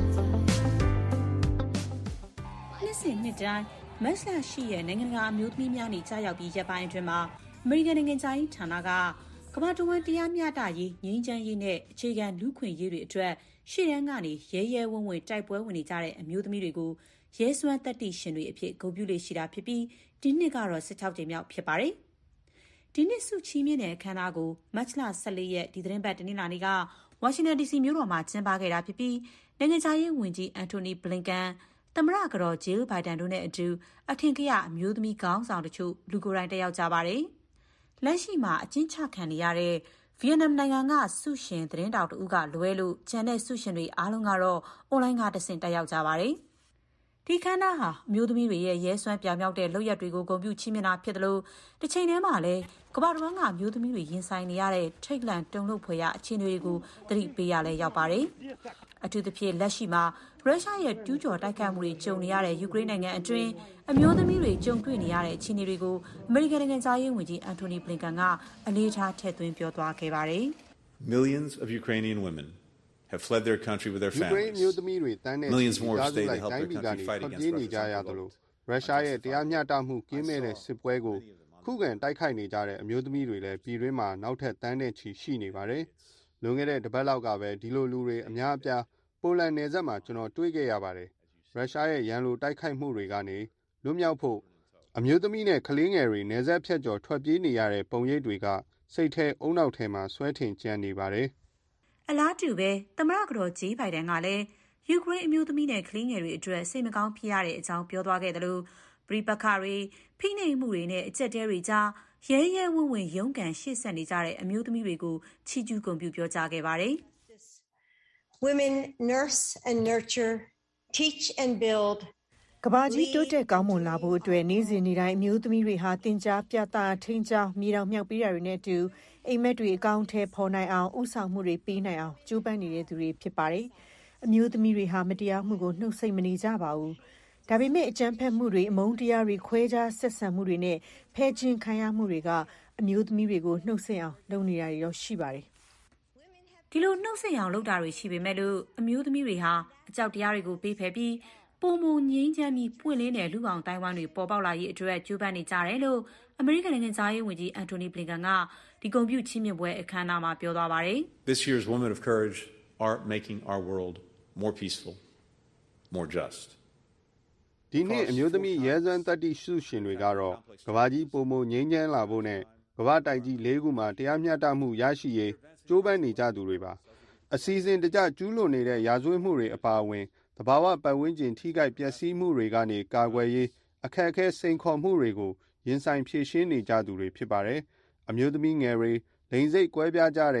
နှစ်စဉ်နှစ်တိုင်းမတ်လရှိရဲ့နိုင်ငံတကာအမျိုးသမီးများနေကြရောက်ပြီးရက်ပိုင်းအတွင်းမှာအမေရိကန်နိုင်ငံခြားရေးဌာနကကမ္ဘာတဝန်းတရားမျှတရေးငြိမ်းချမ်းရေးနဲ့အခြေခံလူ့ခွင့်ရေးတွေအတွက်ရှေ့တန်းကနေရဲရဲဝံ့ဝံ့တိုက်ပွဲဝင်နေကြတဲ့အမျိုးသမီးတွေကိုရဲစွမ်းသတ္တိရှင်တွေအဖြစ်ဂုဏ်ပြုလေ့ရှိတာဖြစ်ပြီးဒီနှစ်ကတော့16ကြိမ်မြောက်ဖြစ်ပါတယ်။ဒီနှစ်ဆုချီးမြှင့်တဲ့အခမ်းအနားကိုမတ်လ14ရက်ဒီသတင်းပတ်တနင်္လာနေ့ကဝါရှင်တန် DC မြို့တော်မှာကျင်းပခဲ့တာဖြစ်ပြီးနိုင်ငံခြားရေးဝန်ကြီးအန်တိုနီဘလင်ကန်သမ္မတကတော်ဂျီလ်ဘိုင်ဒန်တို့နဲ့အတူအထင်ကရအမျိုးသမီးခေါင်းဆောင်တချို့လူကိုယ်တိုင်တက်ရောက်ကြပါတယ်။လက်ရှိမှာအကျဉ်းချခံနေရတဲ့ဗီယက်နမ်နိုင်ငံကဆုရှင်သတင်းတောက်တဦးကလွဲလို့ကျန်တဲ့ဆုရှင်တွေအားလုံးကတော့အွန်လိုင်းကတဆင့်တက်ရောက်ကြပါတယ်။ဒီခန်းနာဟာအမျိုးသမီးတွေရဲ့ရဲစွမ်းပြောင်မြောက်တဲ့လုပ်ရက်တွေကိုဂုဏ်ပြုချီးမြှင့်တာဖြစ်တယ်လို့တစ်ချိန်တည်းမှာလည်းကမ္ဘာတစ်ဝန်းကအမျိုးသမီးတွေရင်ဆိုင်နေရတဲ့ထိတ်လန့်တုန်လှုပ်ဖွယ်ရာအခြေအနေတွေကိုသတိပေးရလဲရောက်ပါတယ်။အထူးသဖြင့်လက်ရှိမှာရုရှားရဲ့ကျူးကျော်တိုက်ခိုက်မှုတွေကြုံနေရတဲ့ယူကရိန်းနိုင်ငံအတွင်းအမျိုးသမီးတွေကြုံတွေ့နေရတဲ့အခြေအနေတွေကိုအမေရိကန်နိုင်ငံသားရေးဝန်ကြီးအန်တိုနီဘလင်ကန်ကအလေးထားထည့်သွင်းပြောသွားခဲ့ပါတယ်။ Millions of Ukrainian women have fled their country with their families. Millions more have stayed to help their country fight against Russia's revolt. ရုရှားရဲ့တရားမျှတမှုကင်းမဲ့တဲ့စစ်ပွဲကိုခုခံတိုက်ခိုက်နေကြတဲ့အမျိုးသမီးတွေလည်းပြည်တွင်းမှာနောက်ထပ်တန်းနဲ့ချီရှိနေပါတယ်။လွန်ခဲ့တဲ့တစ်ပတ်လောက်ကပဲဒီလိုလူတွေအများအပြားပိုလန်နယ်စပ်မှာကျွန်တော်တွေ့ခဲ့ရပါတယ်။ရုရှားရဲ့ရန်လိုတိုက်ခိုက်မှုတွေကနေလွတ်မြောက်ဖို့အမျိုးသမီးနဲ့ကလေးငယ်တွေနယ်စပ်ဖြတ်ကျော်ထွက်ပြေးနေရတဲ့ပုံရိပ်တွေကစိတ်ထဲအုံနောက်ထဲမှာဆွဲထင်ကြံနေပါတယ်။အလားတူပဲသမ္မတကတော်ဂျီဘိုင်ဒန်ကလည်းယူကရိန်းအမျိုးသမီးနဲ့ကလေးငယ်တွေအတွက်စိတ်မကောင်းဖြစ်ရတဲ့အကြောင်းပြောသွားခဲ့တယ်လို့ပရိပက္ခတွေဖိနှိပ်မှုတွေနဲ့အကျပ်တဲတွေကြားရဲရဲဝံ့ဝံ့ရုန်းကန်ရှေ့ဆက်နေကြတဲ့အမျိုးသမီးတွေကိုချီးကျူးဂုဏ်ပြုပြောကြားခဲ့ပါတယ်။ Women nurse and nurture, teach and build. ကမ္ဘာကြီးတိုးတက်ကောင်းမွန်လာဖို့အတွက်နေ့စဉ်နေ့တိုင်းအမျိုးသမီးတွေဟာသင်ကြားပြသထိန်းကျောင်းမြေတောင်မြောက်ပေးတာတွေနဲ့အတူအိမ်မက်တွေအကောင့်ထဲပေါ်နိုင်အောင်ဥဆောင်မှုတွေပေးနိုင်အောင်ကြိုးပမ်းနေတဲ့သူတွေဖြစ်ပါတယ်။အမျိုးသမီးတွေဟာမတရားမှုကိုနှုတ်ဆက်မနေကြပါဘူး။ဒါပေမဲ့အကြမ်းဖက်မှုတွေအမုန်းတရားတွေခွဲခြားဆက်ဆံမှုတွေနဲ့ဖဲကျင်းခံရမှုတွေကအမျိုးသမီးတွေကိုနှုတ်ဆက်အောင်လုပ်နေတာတွေတော့ရှိပါတယ်။ဒီလိုနှုတ်ဆက်အောင်လုပ်တာတွေရှိပေမဲ့လို့အမျိုးသမီးတွေဟာအကြောက်တရားတွေကိုပေးဖယ်ပြီးပုံမငြိမ်းချမ်းပြီးပွင့်လင်းတဲ့လူအောင်တိုင်းဝိုင်းတွေပေါ်ပေါက်လာရေးအတွက်ကြိုးပမ်းနေကြတယ်လို့အမေရိကန်နိုင်ငံသားရေးဝန်ကြီးအန်တိုနီဘလင်ကန်ကဒီဂုဏ်ပြုချီးမြှင့်ပွဲအခမ်းအနားမှာပြောသွားပါတယ်။ This year's Women of Courage are making our world more peaceful, more just. ဒီနေ့အမျိုးသမီးရဲစွမ်းသတ္တိဆုရှင်တွေကတော့ကမ္ဘာကြီးပုံမငြိမ်းချမ်းလာဖို့နဲ့ကမ္ဘာတိုက်ကြီး၄ခုမှာတရားမျှတမှုရရှိရေးကြိုးပမ်းနေကြသူတွေပါ။အစီအစဉ်တကျကျူးလွန်နေတဲ့ရာဇဝတ်မှုတွေအပါအဝင်သဘာဝပတ်ဝန်းကျင်ထိခိုက်ပျက်စီးမှုတွေကနေကာကွယ်ရေးအခက်အခဲစိန်ခေါ်မှုတွေကိုရင်ဆိုင်ဖြေရှင်းနေကြသူတွေဖြစ်ပါတယ်။အမျိုးသမီးငယ်တွေလိင်စိတ်ကွဲပြားကြတဲ့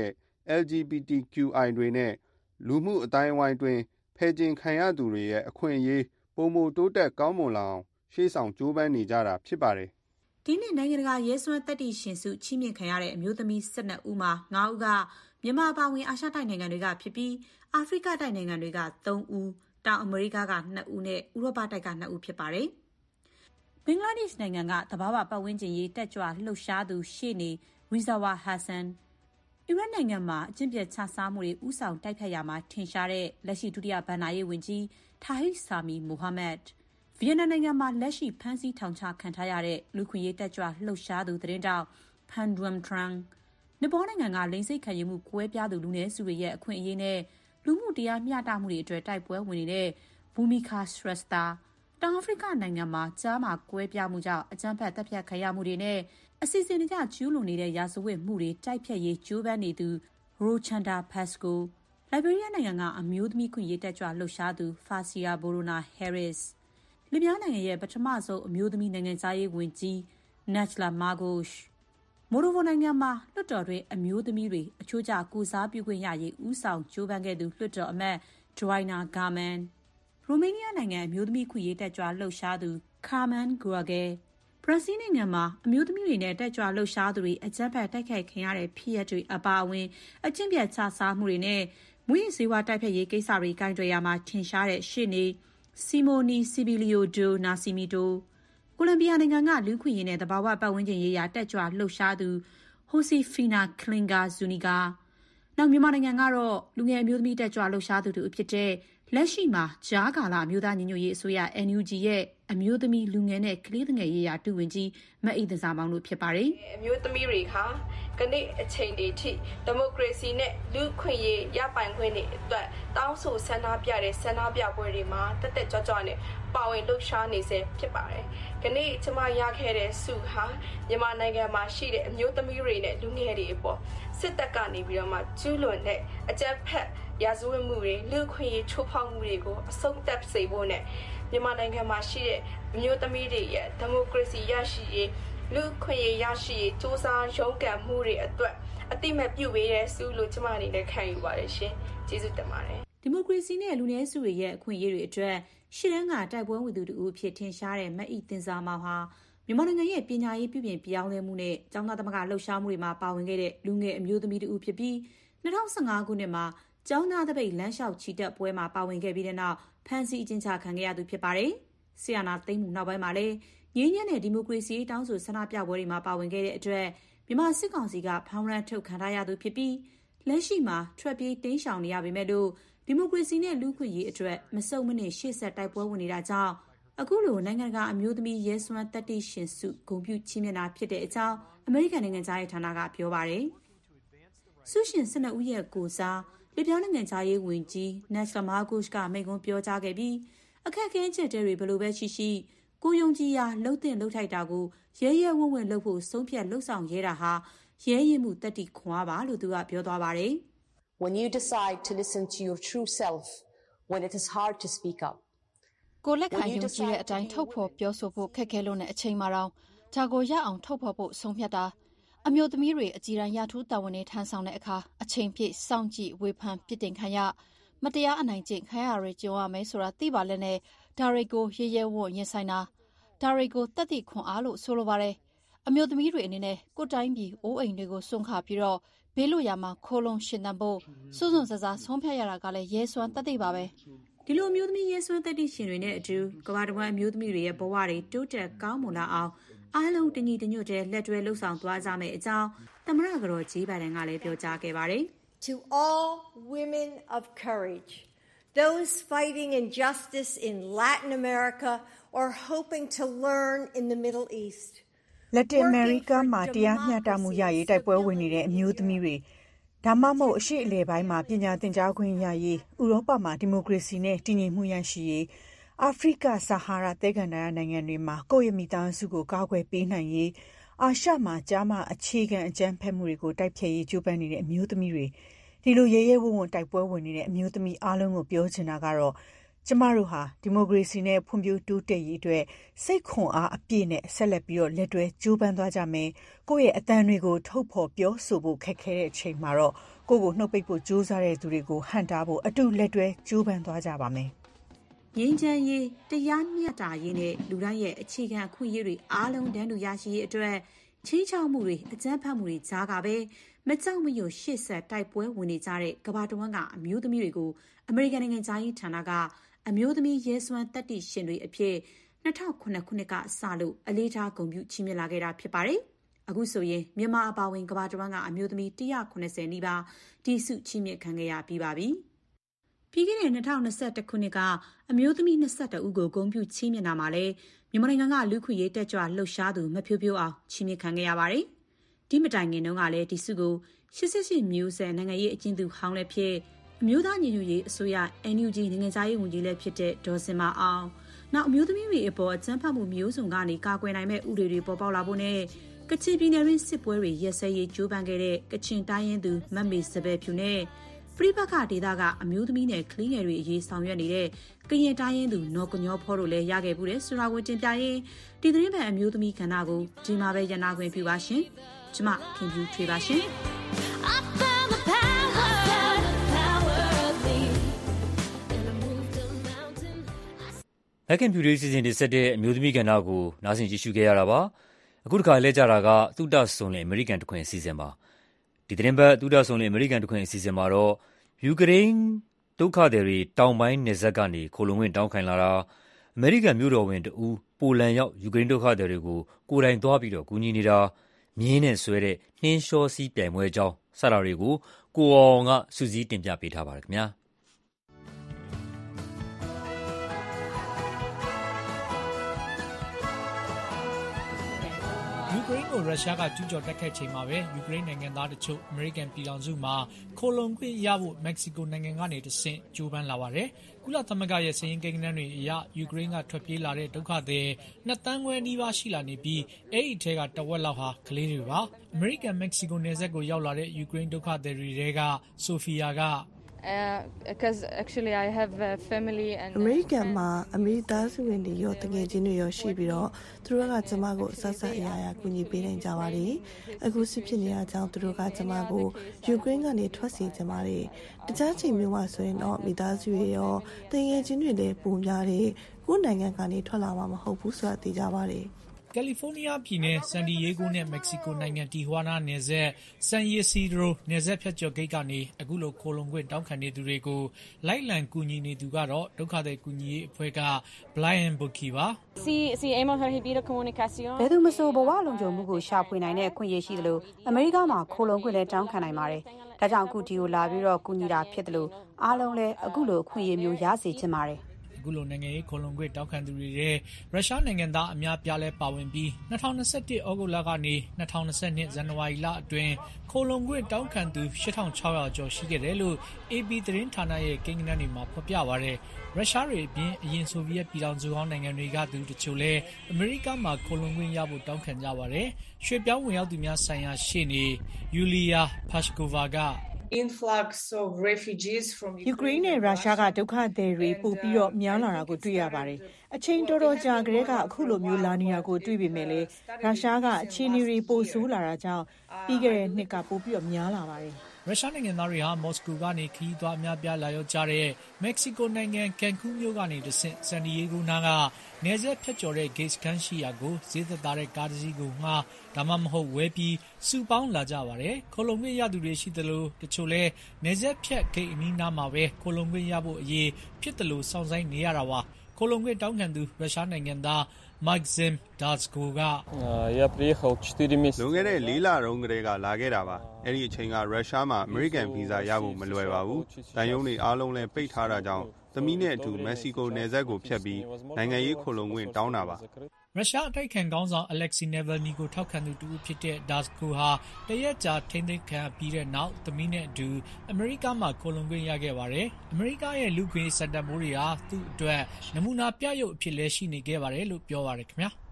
LGBTQI တွေနဲ့လူမှုအတိုင်းအဝိုင်းတွင်ဖယ်ကျင်ခံရသူတွေရဲ့အခွင့်အရေးပိုမိုတိုးတက်ကောင်းမွန်လာအောင်ရှေ့ဆောင်ကြိုးပမ်းနေကြတာဖြစ်ပါတယ်။ဒီနှစ်နိုင်ငံတကာရဲစွမ်းသတ္တိရှင်ဆုချီးမြှင့်ခံရတဲ့အမျိုးသမီး12ဦးမှာ9ဦးကမြန်မာပါဝင်အာရှတိုက်နိုင်ငံတွေကဖြစ်ပြီးအာဖရိကတိုက်နိုင်ငံတွေက3ဦးတောင်အမေရိကက2ဦးနဲ့ဥရောပတိုက်က2ဦးဖြစ်ပါတယ်။ဘင်္ဂလားဒေ့ရှ်နိုင်ငံကသဘာဝပတ်ဝန်းကျင်ရေးတက်ကြွလှုပ်ရှားသူရှေ့နေရီဇာဝါဟာဆန်အီရတ်နိုင်ငံမှာအကျင့်ပျက်ခြစားမှုတွေဥဆောင်တိုက်ဖျက်ရာမှာထင်ရှားတဲ့လက်ရှိဒုတိယဘဏ္ဍာရေးဝန်ကြီးထာဟီဆာမီမိုဟာမက်ဗီယက်နမ်နိုင်ငံမှာလက်ရှိဖမ်းဆီးထောင်ချခံထားရတဲ့လူခွင့်ရေးတက်ကြွလှုပ်ရှားသူသတင်းတောက်ဖန်ဒွမ်ထရန်နီပေါနိုင်ငံကလိင်စိတ်ခံယူမှုကွဲပြားသူလူနည်းစုတွေရဲ့အခွင့်အရေးနဲ့လူမှုတရားမျှတမှုတွေအတွက်တိုက်ပွဲဝင်နေတဲ့ဘူမီခါစရက်စတာတောင်အာဖရိကနိုင်ငံမှာကြားမှာကွဲပြားမှုကြောင့်အကြမ်းဖက်တပ်ဖြတ်ခံရမှုတွေနဲ့အစီအစဉ်တကျကျူးလွန်နေတဲ့ရာဇဝတ်မှုတွေတိုက်ဖျက်ရေးကြိုးပမ်းနေသူရိုချန်ဒါဖက်စကိုလိုက်ဘေးရီးယားနိုင်ငံကအမျိုးသမီးခွင့်ရေးတက်ကြွလှုပ်ရှားသူဖာစီယာဘိုရိုနာဟဲရစ်လီဘီယာနိုင်ငံရဲ့ပထမဆုံးအမျိုးသမီးနိုင်ငံသားရေးဝန်ကြီးနက်လာမာဂိုရှ်မိုရိုဗိုနိုင်ငံမှာလွှတ်တော်တွင်အမျိုးသမီးတွေအချို့ကျကိုစားပြုခွင့်ရရေးဦးဆောင်ကြိုးပမ်းခဲ့သူလွှတ်တော်အမတ်ဒရိုင်နာဂါမန်ရိုမေးနီးယားနိုင်ငံအမျိုးသမီးခွင့်ရေးတက်ကြွလှုပ်ရှားသူခါမန်ဂူရာဂဲဘရာဇီးနိုင်ငံမှာအမျိုးသမီးတွေနဲ့တက်ကြွလှုပ်ရှားသူတွေအကြမ်းဖက်တိုက်ခိုက်ခံရတဲ့ဖြစ်ရပ်တွေအပါအဝင်အကျင့်ပျက်ခြစားမှုတွေနဲ့မူရင်းစေဝါတိုက်ဖျက်ရေးကိစ္စတွေကိုင်တွယ်ရမှာထင်ရှားတဲ့ရှေ့နေစီမိုနီစီဘီလီယိုဒိုနာစီမီတိုကိုလံဘီယာနိုင်ငံကလူခွင့်ရေးနဲ့သဘာဝပတ်ဝန်းကျင်ရေးရာတက်ကြွလှုပ်ရှားသူဟိုစီဖီနာကလင်ဂါဇူနီကာနောက်မြန်မာနိုင်ငံကတော့လူငယ်အမျိုးသမီးတက်ကြွလှုပ်ရှားသူတို့ဖြစ်တဲ့လက်ရှိမှာကြားကာလအမျိုးသားညီညွတ်ရေးအစိုးရ NUG ရဲ့အမျိုးသမီးလူငယ်နဲ့ကလေးငယ်ရေးရာတူဝင်ကြီးမအိသဇာမောင်တို့ဖြစ်ပါတယ်။အမျိုးသမီးတွေဟာကနေ့အချိန်တွေထိဒီမိုကရေစီနဲ့လူ့ခွင့်ရေးရပိုင်ခွင့်တွေအတွက်တောင်းဆိုဆန္ဒပြတဲ့ဆန္ဒပြပွဲတွေမှာတက်တက်ကြွကြွနဲ့ပါဝင်လှုပ်ရှားနေစေဖြစ်ပါတယ်။ကနေ့ကျမရခဲ့တဲ့ဆုဟာမြန်မာနိုင်ငံမှာရှိတဲ့အမျိုးသမီးတွေနဲ့လူငယ်တွေအပေါ်စစ်တပ်ကနေပြီးတော့မှကျူးလွန်တဲ့အကြမ်းဖက်ရာဇဝတ်မှုတွေလူ့ခွင့်ရေးချိုးဖောက်မှုတွေကိုအဆုံးသတ်စေဖို့နဲ့မြန်မာနိုင်ငံမှာရှိတဲ့အမျိုးသမီးတွေရဲ့ဒီမိုကရေစီရရှိရေးလူ့ခွင့်ရေးရရှိရေးစ조사ရုန်းကန်မှုတွေအတွက်အတိမတ်ပြုပေးတဲ့ဆုလို့ကျမအနေနဲ့ခံယူပါတယ်ရှင်ကျေးဇူးတင်ပါတယ်ဒီမိုကရေစီနဲ့လူနည်းစုတွေရဲ့အခွင့်အရေးတွေအတွက်ရှစ်တန်းကတိုက်ပွဲဝင်သူတူအဖြစ်ထင်ရှားတဲ့မအိသင်ဇာမောင်ဟာမြန်မာနိုင်ငံရဲ့ပညာရေးပြုပြင်ပြောင်းလဲမှုနဲ့ကျောင်းသားသမဂ္ဂလှုပ်ရှားမှုတွေမှာပါဝင်ခဲ့တဲ့လူငယ်အမျိုးသမီးတူဖြစ်ပြီး2015ခုနှစ်မှာကျောင်းသားတပိတ်လမ်းလျှောက်ချီတက်ပွဲမှာပါဝင်ခဲ့ပြီးတဲ့နောက်ဖမ်းဆီးအကျဉ်းချခံခဲ့ရသူဖြစ်ပါတယ်။ဆီယနာသိမ်းမှုနောက်ပိုင်းမှာလည်းငြိမ်းချမ်းတဲ့ဒီမိုကရေစီတောင်းဆိုဆန္ဒပြပွဲတွေမှာပါဝင်ခဲ့တဲ့အတွက်မြန်မာစစ်ကောင်စီကဖောင်းရမ်းထုတ်ခံထားရသူဖြစ်ပြီးလက်ရှိမှာထွက်ပြေးတိမ်းရှောင်နေရပေမဲ့လို့ဒီမိုကရေစီနဲ့လူ့ခွင့်ရေးအတွက်မစုံမနစ်ရှေ့ဆက်တိုက်ပွဲဝင်နေတာကြောင့်အခုလိုနိုင်ငံတကာအမျိုးသမီးရဲစွမ်းတတိရှင်စုဂုဏ်ပြုချီးမြှင့်တာဖြစ်တဲ့အကြောင်းအမေရိကန်နိုင်ငံသားရေးဌာနကပြောပါတယ်။ဆုရှင်12ဦးရဲ့ကိုစားလီဘီယာနိုင်ငံသားရေးဝန်ကြီးနက်လာမာဂိုရှ်ကမိန့်ခွန်းပြောကြားခဲ့ပြီးအခက်အခဲချက်တွေဘယ်လိုပဲရှိရှိကိုယုံကြည်ရာလှုပ်တင်လှုပ်ထိုက်တာကိုရဲရဲဝံ့ဝံ့လှုပ်ဖို့ဆုံးဖြတ်လှုပ်ဆောင်ရဲတာဟာရဲရင်မှုတတိခွန်အားပါလို့သူကပြောသွားပါတယ်။ When you decide to listen to your true self when it is hard to speak up ကိုလက်ခံယုံကြည်တဲ့အတိုင်းထုတ်ဖော်ပြောဆိုဖို့ခက်ခဲလို့တဲ့အချိန်မှာတော့ဒါကိုရအောင်ထုတ်ဖော်ဖို့ဆုံးဖြတ်တာအမျိုးသမီးတွေအကြည်ရန်ရထူးတာဝန်တွေထမ်းဆောင်တဲ့အခါအချိန်ပြည့်စောင့်ကြည့်ဝေဖန်ပြစ်တင်ခံရမတရားအနိုင်ကျင့်ခံရရကြုံရမယ်ဆိုတာသိပါလက်နဲ့ဒါတွေကိုရဲရဲဝံ့ရင်ဆိုင်တာဒါတွေကိုတတ်သိခွန်အားလို့ဆိုလိုပါတယ်အမျိုးသမီးတွေအနေနဲ့ကိုယ်တိုင်းပြည်အိုးအိမ်တွေကိုစွန့်ခါပြီးတော့ဘေးလွတ်ရာမှာခိုးလုံးရှင်သန်ဖို့စွန့်စွန့်စားစားဆုံးဖြတ်ရတာကလည်းရဲစွမ်းတတ်သိပါပဲဒီလိုအမျိုးသမီးရဲစွမ်းတတိရှင်တွေနဲ့အတူကမ္ဘာတဝန်းအမျိုးသမီးတွေရဲ့ဘဝတွေတိုးတက်ကောင်းမွန်လာအောင်အားလုံးတညီတညွတ်တဲ့လက်တွဲလှုပ်ဆောင်သွားကြမယ်အကြောင်းသမ္မတကတော်ဂျေးဘိုင်ဒန်ကလည်းပြောကြားခဲ့ပါတယ်။ To all women of courage, those fighting injustice in Latin America or hoping to learn in the Middle East. လက်တင်အမေရိကမှာတရားမျှတမှုရရေးတိုက်ပွဲဝင်နေတဲ့အမျိုးသမီးတွေဒါမှမဟုတ်အရှိအလယ်ပိုင်းမှာပညာသင်ကြားခွင့်ရရေးဥရောပမှာဒီမိုကရေစီနဲ့တည်ငြိမ်မှုရရှိရေးအာဖရိကဆာဟာရာသဲကန္တာရနိုင်ငံတွေမှာကိုယ့်ရဲ့မိသားစုကိုကာကွယ်ပေးနိုင်ရေးအာရှမှာကြားမှာအခြေခံအကြမ်းဖက်မှုတွေကိုတိုက်ဖျက်ရေးကြိုးပမ်းနေတဲ့အမျိုးသမီးတွေဒီလိုရဲရဲဝံ့ဝံ့တိုက်ပွဲဝင်နေတဲ့အမျိုးသမီးအားလုံးကိုပြောချင်တာကတော့ကျမတို့ဟာဒီမိုကရေစီနဲ့ဖွံ့ဖြိုးတိုးတက်ရေးအတွက်စိတ်ခွန်အားအပြည့်နဲ့ဆက်လက်ပြီးတော့လက်တွဲကြိုးပမ်းသွားကြမယ်။ကိုယ့်ရဲ့အသံတွေကိုထုတ်ဖော်ပြောဆိုဖို့ခက်ခဲတဲ့အချိန်မှာတော့ကိုယ့်ကိုနှုတ်ပိတ်ဖို့ကြိုးစားတဲ့သူတွေကိုဟန့်တားဖို့အတူလက်တွဲကြိုးပမ်းသွားကြပါမယ်။ငြိမ်းချမ်းရေးတရားမျှတရေးနဲ့လူတိုင်းရဲ့အခြေခံအခွင့်အရေးတွေအားလုံးတန်းတူရရှိရေးအတွက်ချင်းချောက်မှုတွေအကြမ်းဖက်မှုတွေကြားကပဲမကြောက်မရွံ့ရှေ့ဆက်တိုက်ပွဲဝင်နေကြတဲ့ကမ္ဘာတဝန်းကအမျိုးသမီးတွေကိုအမေရိကန်နိုင်ငံသားရေးဌာနကအမျိုးသမီးရဲစွမ်းသတ္တိရှင်တွေအဖြစ်2009ခုနှစ်ကစလို့အလေးထားဂုဏ်ပြုချီးမြှင့်လာခဲ့တာဖြစ်ပါတယ်။အခုဆိုရင်မြန်မာအပါအဝင်ကမ္ဘာတစ်ဝန်းကအမျိုးသမီး190နီးပါးဒီဆုချီးမြှင့်ခံခဲ့ရပြီးပါပြီ။ပြီးခဲ့တဲ့2021ခုနှစ်ကအမျိုးသမီး22ဦးကိုဂုဏ်ပြုချီးမြှင့်တာမှာလည်းမြန်မာနိုင်ငံကလူခွင့်ရေးတက်ကြွလှုပ်ရှားသူမဖြိုးဖြိုးအောင်ချီးမြှင့်ခံခဲ့ရပါတယ်။ဒီမတိုင်ခင်တုန်းကလည်းဒီဆုကို88မျိုးဆက်နိုင်ငံရေးအကျဉ်းသူဟောင်းလည်းဖြစ်အမျိုးသားညီညွတ်ရေးအစိုးရ NUG နိုင်ငံသားရေးဝန်ကြီးလည်းဖြစ်တဲ့ဒေါ်စင်မအောင်နောက်အမျိုးသမီးတွေအပေါ်အကြမ်းဖက်မှုမျိုးစုံကနေကာကွယ်နိုင်မဲ့ဥပဒေတွေပေါ်ပေါက်လာဖို့နဲ့ကချင်ပြည်နယ်တွင်းစစ်ပွဲတွေရက်စဲရေးကြိုးပမ်းခဲ့တဲ့ကချင်တိုင်းရင်းသူမတ်မေစပယ်ဖြူနဲ့ပြိပခဒေသကအမျိုးသမီးနဲ့ကလေးငယ်တွေအရေးဆောင်ရွက်နေတဲ့ကရင်တိုင်းရင်းသူနော်ကညောဖောတို့လည်းရခဲ့မှုတဲ့ဆိုတာကိုတင်ပြရင်းဒီသတင်းပတ်အမျိုးသမီးခန္ဓာကိုဒီမှာပဲရနာခွင့်ပြုပါရှင်။ကျမခင်ဖြူထွေးပါရှင်။လက်ခင်ဖြူတွေးစီစဉ်တင်ဆက်တဲ့အမျိုးသမီးကဏ္ဍကိုနားဆင်ကြည့်ရှုခဲ့ရတာပါအခုတစ်ခါလဲကြတာကသုတဆုံလင်အမေရိကန်တခွင်အစီအစဉ်ပါဒီသတင်းပတ်သုတဆုံလင်အမေရိကန်တခွင်အစီအစဉ်မှာတော့ယူကရိန်းဒုက္ခသည်တွေတောင်ပိုင်းနယ်စပ်ကနေခိုလုံဝင်တောင်းခံလာတာအမေရိကန်မြို့တော်ဝင်တဦးပိုလန်ရောက်ယူကရိန်းဒုက္ခသည်တွေကိုကိုယ်တိုင်သွားပြီးတော့ကူညီနေတာမြင်းနဲ့ဆွဲတဲ့နှင်းလျှောစီးပြိုင်ပွဲအကြောင်းစတာတွေကိုကိုအောင်ကစူးစီးတင်ပြပေးထားပါတယ်ခင်ဗျာယူကရိန်းကိုရုရှားကကျူးကျော်တိုက်ခိုက်ချိန်မှာပဲယူကရိန်းနိုင်ငံသားတချို့အမေရိကန်ပြည်ထောင်စုမှာခိုလုံခွင့်ရဖို့မက္ကဆီကိုနိုင်ငံကနေတဆင့်ကြိုးပမ်းလာပါတယ်။ကုလသမဂ္ဂရဲ့စာရင်းကိန်းဂဏန်းတွေအရယူကရိန်းကထွက်ပြေးလာတဲ့ဒုက္ခသည်2 သန်းခွဲနီးပါးရှိလာနေပြီးအဲ့ဒီထဲကတဝက်လောက်ဟာကလေးတွေပါ။အမေရိကန်မက္ကဆီကိုနယ်စပ်ကိုရောက်လာတဲ့ယူကရိန်းဒုက္ခသည်တွေထဲကဆိုဖီယာက because actually I have a family and အမေရိကန်မှာအမေသားစုဝင်တွေရောတကယ်ချင်းတွေရောရှိပြီးတော့သူတို့ကကျမကိုဆက်ဆက်အရာရာကူညီပေးနိုင်ကြပါတယ်အခုစစ်ဖြစ်နေတဲ့အကြောင်းသူတို့ကကျမကိုယူကရိန်းကနေထွက်စီကြပါတယ်တခြားချိန်မျိုးမှာဆိုရင်တော့မိသားစုတွေရောတကယ်ချင်းတွေလည်းပုံများတယ်ကိုယ်နိုင်ငံကနေထွက်လာမှာမဟုတ်ဘူးဆိုတာသိကြပါတယ်ကယ်လီဖိုးနီးယားပြည်နယ်ဆန်ဒီယေဂိုနဲ့မက္ကဆီကိုနိုင်ငံတီဟွာနာနယ်စပ်ဆန်ယေစီဒရိုနယ်စပ်ဖြတ်ကျော်ဂိတ်ကနေအခုလိုခိုလုံခွင့်တောင်းခံနေသူတွေကိုလိုက်လံကူညီနေသူကတော့ဒုက္ခသည်ကူညီရေးအဖွဲ့က Brian Bucky ပါဘယ်သူမဆိုဘဝလုံခြုံမှုကိုရှာဖွေနိုင်တဲ့အခွင့်အရေးရှိသလိုအမေရိကမှာခိုလုံခွင့်လည်းတောင်းခံနိုင်ပါတယ်ဒါကြောင့်အခုဒီကိုလာပြီးတော့ကူညီတာဖြစ်တယ်လို့အားလုံးလည်းအခုလိုအခွင့်အရေးမျိုးရစေချင်ပါတယ်အခုလိုနိုင်ငံရေးခိုလုံခွင့်တောင်းခံသူတွေရဲ့ရုရှားနိုင်ငံသားအများပြားလဲပါဝင်ပြီး2021ဩဂုတ်လကနေ2022ဇန်နဝါရီလအတွင်းခိုလုံခွင့်တောင်းခံသူ8600ကျော်ရှိခဲ့တယ်လို့ AP သတင်းဌာနရဲ့ကိန်းဂဏန်းတွေမှာဖော်ပြပါရယ်ရုရှားတွေအပြင်အရင်ဆိုဗီယက်ပြည်ထောင်စုဟောင်းနိုင်ငံတွေကသူတချို့လဲအမေရိကမှာခိုလုံခွင့်ရဖို့တောင်းခံကြပါရယ်ရွှေ့ပြောင်းဝင်ရောက်သူများဆိုင်ရာရှေ့နေယူလီယာဖာရှ်ကိုဗာက influx of refugees from Ukraine နဲ့ရုရှားကဒုက္ခသည်တွေပို့ပြီးတော့များလာတာကိုတွေ့ရပါတယ်။အချိန်တော်တော်ကြာကလေးကအခုလိုမျိုးလာနေတာကိုတွေ့ပေမဲ့လည်းရုရှားကအခြေအနေတွေပိုဆိုးလာတာကြောင့်ပြီးခဲ့တဲ့နှစ်ကပို့ပြီးတော့များလာပါတယ်။ရုရှားနိုင်ငံသားတွေဟာမော်စကိုကနေခရီးသွားအများပြားလာရောက်ကြတဲ့မက္ကဆီကိုနိုင်ငံကန်ကူးမြို့ကနေတဆင့်ဆန်ဒီယေဂိုနာကနယ်စပ်ဖြတ်ကျော်တဲ့ဂိတ်စခန်းရှိရာကိုဈေးသက်သာတဲ့ကားတစ်စီးကိုငှားဒါမှမဟုတ်ဝယ်ပြီးစုပေါင်းလာကြပါတယ်ခိုလုံခွင့်ရသူတွေရှိသလိုတချို့လဲနယ်စပ်ဖြတ်ဂိတ်အနီးနားမှာပဲခိုလုံခွင့်ရဖို့အရေးဖြစ်တယ်လို့စောင့်ဆိုင်းနေရတာပါခိုလုံခွင့်တောင်းခံသူရုရှားနိုင်ငံသားMaxim Datsko ကလွန်ခဲ့တဲ့4 လတုန်းကတည်းကလာခဲ့တာပါအဲ့ဒီအချိန်ကရုရှားမှာအမေရိကန်ဗီဇာရဖို့မလွယ်ပါဘူးတန်ယုံတွေအားလုံးလည်းပိတ်ထားတာကြောင့်သမီးနဲ့အတူမက္ကဆီကိုနယ်စပ်ကိုဖြတ်ပြီးနိုင်ငံရေးခိုလုံခွင့်တောင်းတာပါရုရှားအတိုက်ခံခေါင်းဆောင် Alexei Navalny ကိုထောက်ခံသူတူဖြစ်တဲ့ Datsko ဟာတရက်ကြာထိန်းသိမ်းခံပြီးတဲ့နောက်သမီးနဲ့အတူအမေရိကမှာခိုလုံခွင့်ရခဲ့ပါတယ်။အမေရိကရဲ့လူခွင့်စံတန်ဖိုးတွေဟာသူ့အတွက်နမူနာပြရုပ်အဖြစ်လဲရှိနေခဲ့ပါတယ်လို့ပြောပါတယ်ခင်ဗျာ။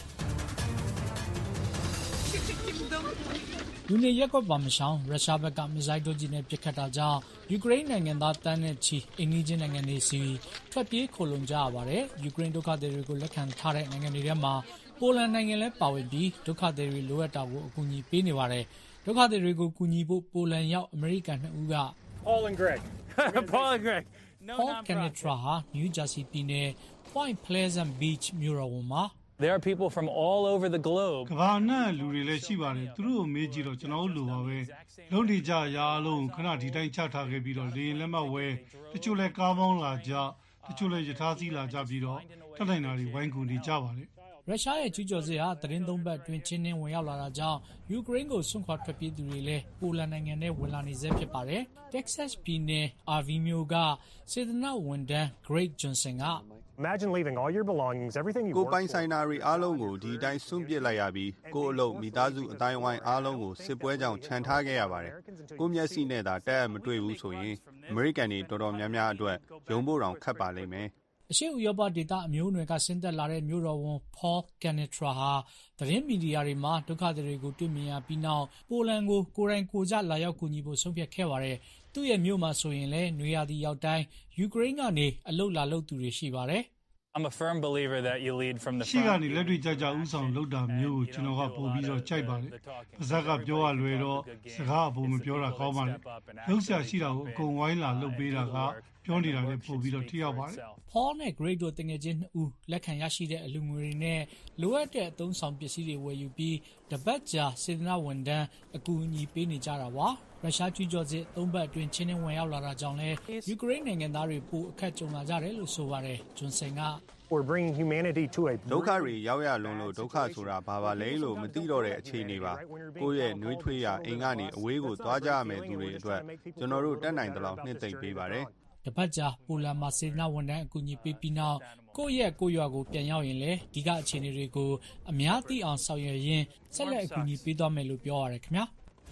လူနေရက်ကွက်ပါမရှောင်ရုရှားဘက်ကမစ်ဇိုင်းဒုံးကျည်နဲ့ပစ်ခတ်တာကြောင့်ယူကရိန်းနိုင်ငံသားတန်းနဲ့ချီအိမ်နီးချင်းနိုင်ငံတွေစီထွက်ပြေးခိုလုံကြရပါတယ်။ယူကရိန်းဒုက္ခသည်တွေကိုလက်ခံထားတဲ့နိုင်ငံတွေထဲမှာပိုလန်နိုင်ငံလည်းပါဝင်ပြီးဒုက္ခသည်တွေလိုအပ်တာကိုအကူအညီပေးနေပါတယ်။ဒုက္ခသည်တွေကိုကူညီဖို့ပိုလန်ရောက်အမေရိကန်2ဦးက Paul and Greg Paul Kennetra ဟာ New Jersey ပြည်နယ် Point Pleasant Beach မြို့တော်ဝန်မှာ There are people from all over the globe. ကမ္ဘာနဲ့လူတွေလည်းရှိပါတယ်သူတို့ကိုမေးကြည့်တော့ကျွန်တော်တို့လိုပါပဲလုံးနေကြရာအလုံးခဏဒီတိုင်းချထားခဲ့ပြီးတော့လေရင်လက်မှတ်ဝဲတချို့လဲကားပေါင်းလာကြတချို့လည်းယထာစီးလာကြပြီးတော့တတ်နိုင်တာတွေဝိုင်းကူနေကြပါတယ်ရုရှားရဲ့ကျူးကျော်စစ်ဟာသတင်းသုံးပတ်အတွင်းချင်းနှင်းဝင်ရောက်လာတာကြောင့်ယူကရိန်းကိုစွန့်ခွာထွက်ပြေးသူတွေလည်းပိုလန်နိုင်ငံထဲဝင်လာနေဆဲဖြစ်ပါတယ်။ Texas ပြည်နယ် RV မြို့ကစေတနာဝန်ထမ်း Greg Johnson ကကိုပိုင်ဆိုင်တာတွေအားလုံးကိုဒီတိုင်းစွန့်ပစ်လိုက်ရပြီးကိုအလုပ်မိသားစုအတိုင်းဝိုင်းအားလုံးကိုစစ်ပွဲကြောင့်ခြံထားခဲ့ရပါတယ်။ကိုမျက်စိနဲ့သာတက်မတွေ့ဘူးဆိုရင်အမေရိကန်တွေတော်တော်များများအတွက်ယုံဖို့တောင်ခက်ပါလိမ့်မယ်။အရှေ့ဥရောပဒေသအမျိုးအနွယ်ကဆင်းသက်လာတဲ့မြို့တော်ဝန် Paul Canetra ဟာသတင်းမီဒီယာတွေမှာဒုက္ခသည်တွေကိုတွေ့မြင်ရပြီးနောက်ပိုလန်ကိုကိုယ်တိုင်ကိုယ်ကျလာရောက်ကူညီဖို့ဆုံးဖြတ်ခဲ့ပါတယ်။သူ့ရဲ့မြို့မှာဆိုရင်လည်းနွေရာသီရောက်တိုင်းယူကရိန်းကနေအလုပ်လာလုပ်သူတွေရှိပါတယ်။ I'm a firm believer that you lead from the front. ရှေ့ကနေလက်တွေ့ကြကြဥဆောင်လုပ်တာမျိုးကိုကျွန်တော်ကပို့ပြီးတော့ကြိုက်ပါတယ်။ပါဇက်ကပြောရလွယ်တော့စကားအပုံမပြောတာကောင်းပါတယ်။လုပ်ဆရာရှိတာကိုအကုန်ဝိုင်းလာလုပ်ပေးတာကပြောနေတာလည်းပို့ပြီးတော့ထိရောက်ပါတယ်။ Paul နဲ့ Greg တို့တငယ်ချင်း2ဦးလက်ခံရရှိတဲ့အလူငွေတွေနဲ့လိုအပ်တဲ့အသုံးဆောင်ပစ္စည်းတွေဝယ်ယူပြီးတပတ်ကြာစေတနာဝန်ထမ်းအကူအညီပေးနေကြတာပါ။ရုရှားကျူးကျော်စစ်3ပတ်အတွင်းချင်းနှင်းဝင်ရောက်လာတာကြောင့်လည်းယူကရိန်းနိုင်ငံသားတွေပိုအခက်ကြုံလာကြတယ်လို့ဆိုပါတယ်။ဂျွန်ဆင်ကဒုက္ခတွေရောက်ရလွန်းလို့ဒုက္ခဆိုတာဘာပါလဲလို့မသိတော့တဲ့အခြေအနေပါကိုယ့်ရဲ့နှွေးထွေးရာအိမ်ကနေအဝေးကိုသွားကြရမယ့်သူတွေအတွက်ကျွန်တော်တို့တက်နိုင်သလောက်နှိမ့်သိမ့်ပေးပါတယ်တပတ်ကြာပိုလန်မှာစေတနာဝန်ထမ်းအကူအညီပေးပြီးနောက်ကိုယ့်ရဲ့ကိုရွာကိုပြန်ရောက်ရင်လည်းဒီကအခြေအနေတွေကိုအများသိအောင်ဆောင်ရွက်ရင်းဆက်လက်အကူအညီပေးသွားမယ်လို့ပြောရတယ်ခင်ဗျာ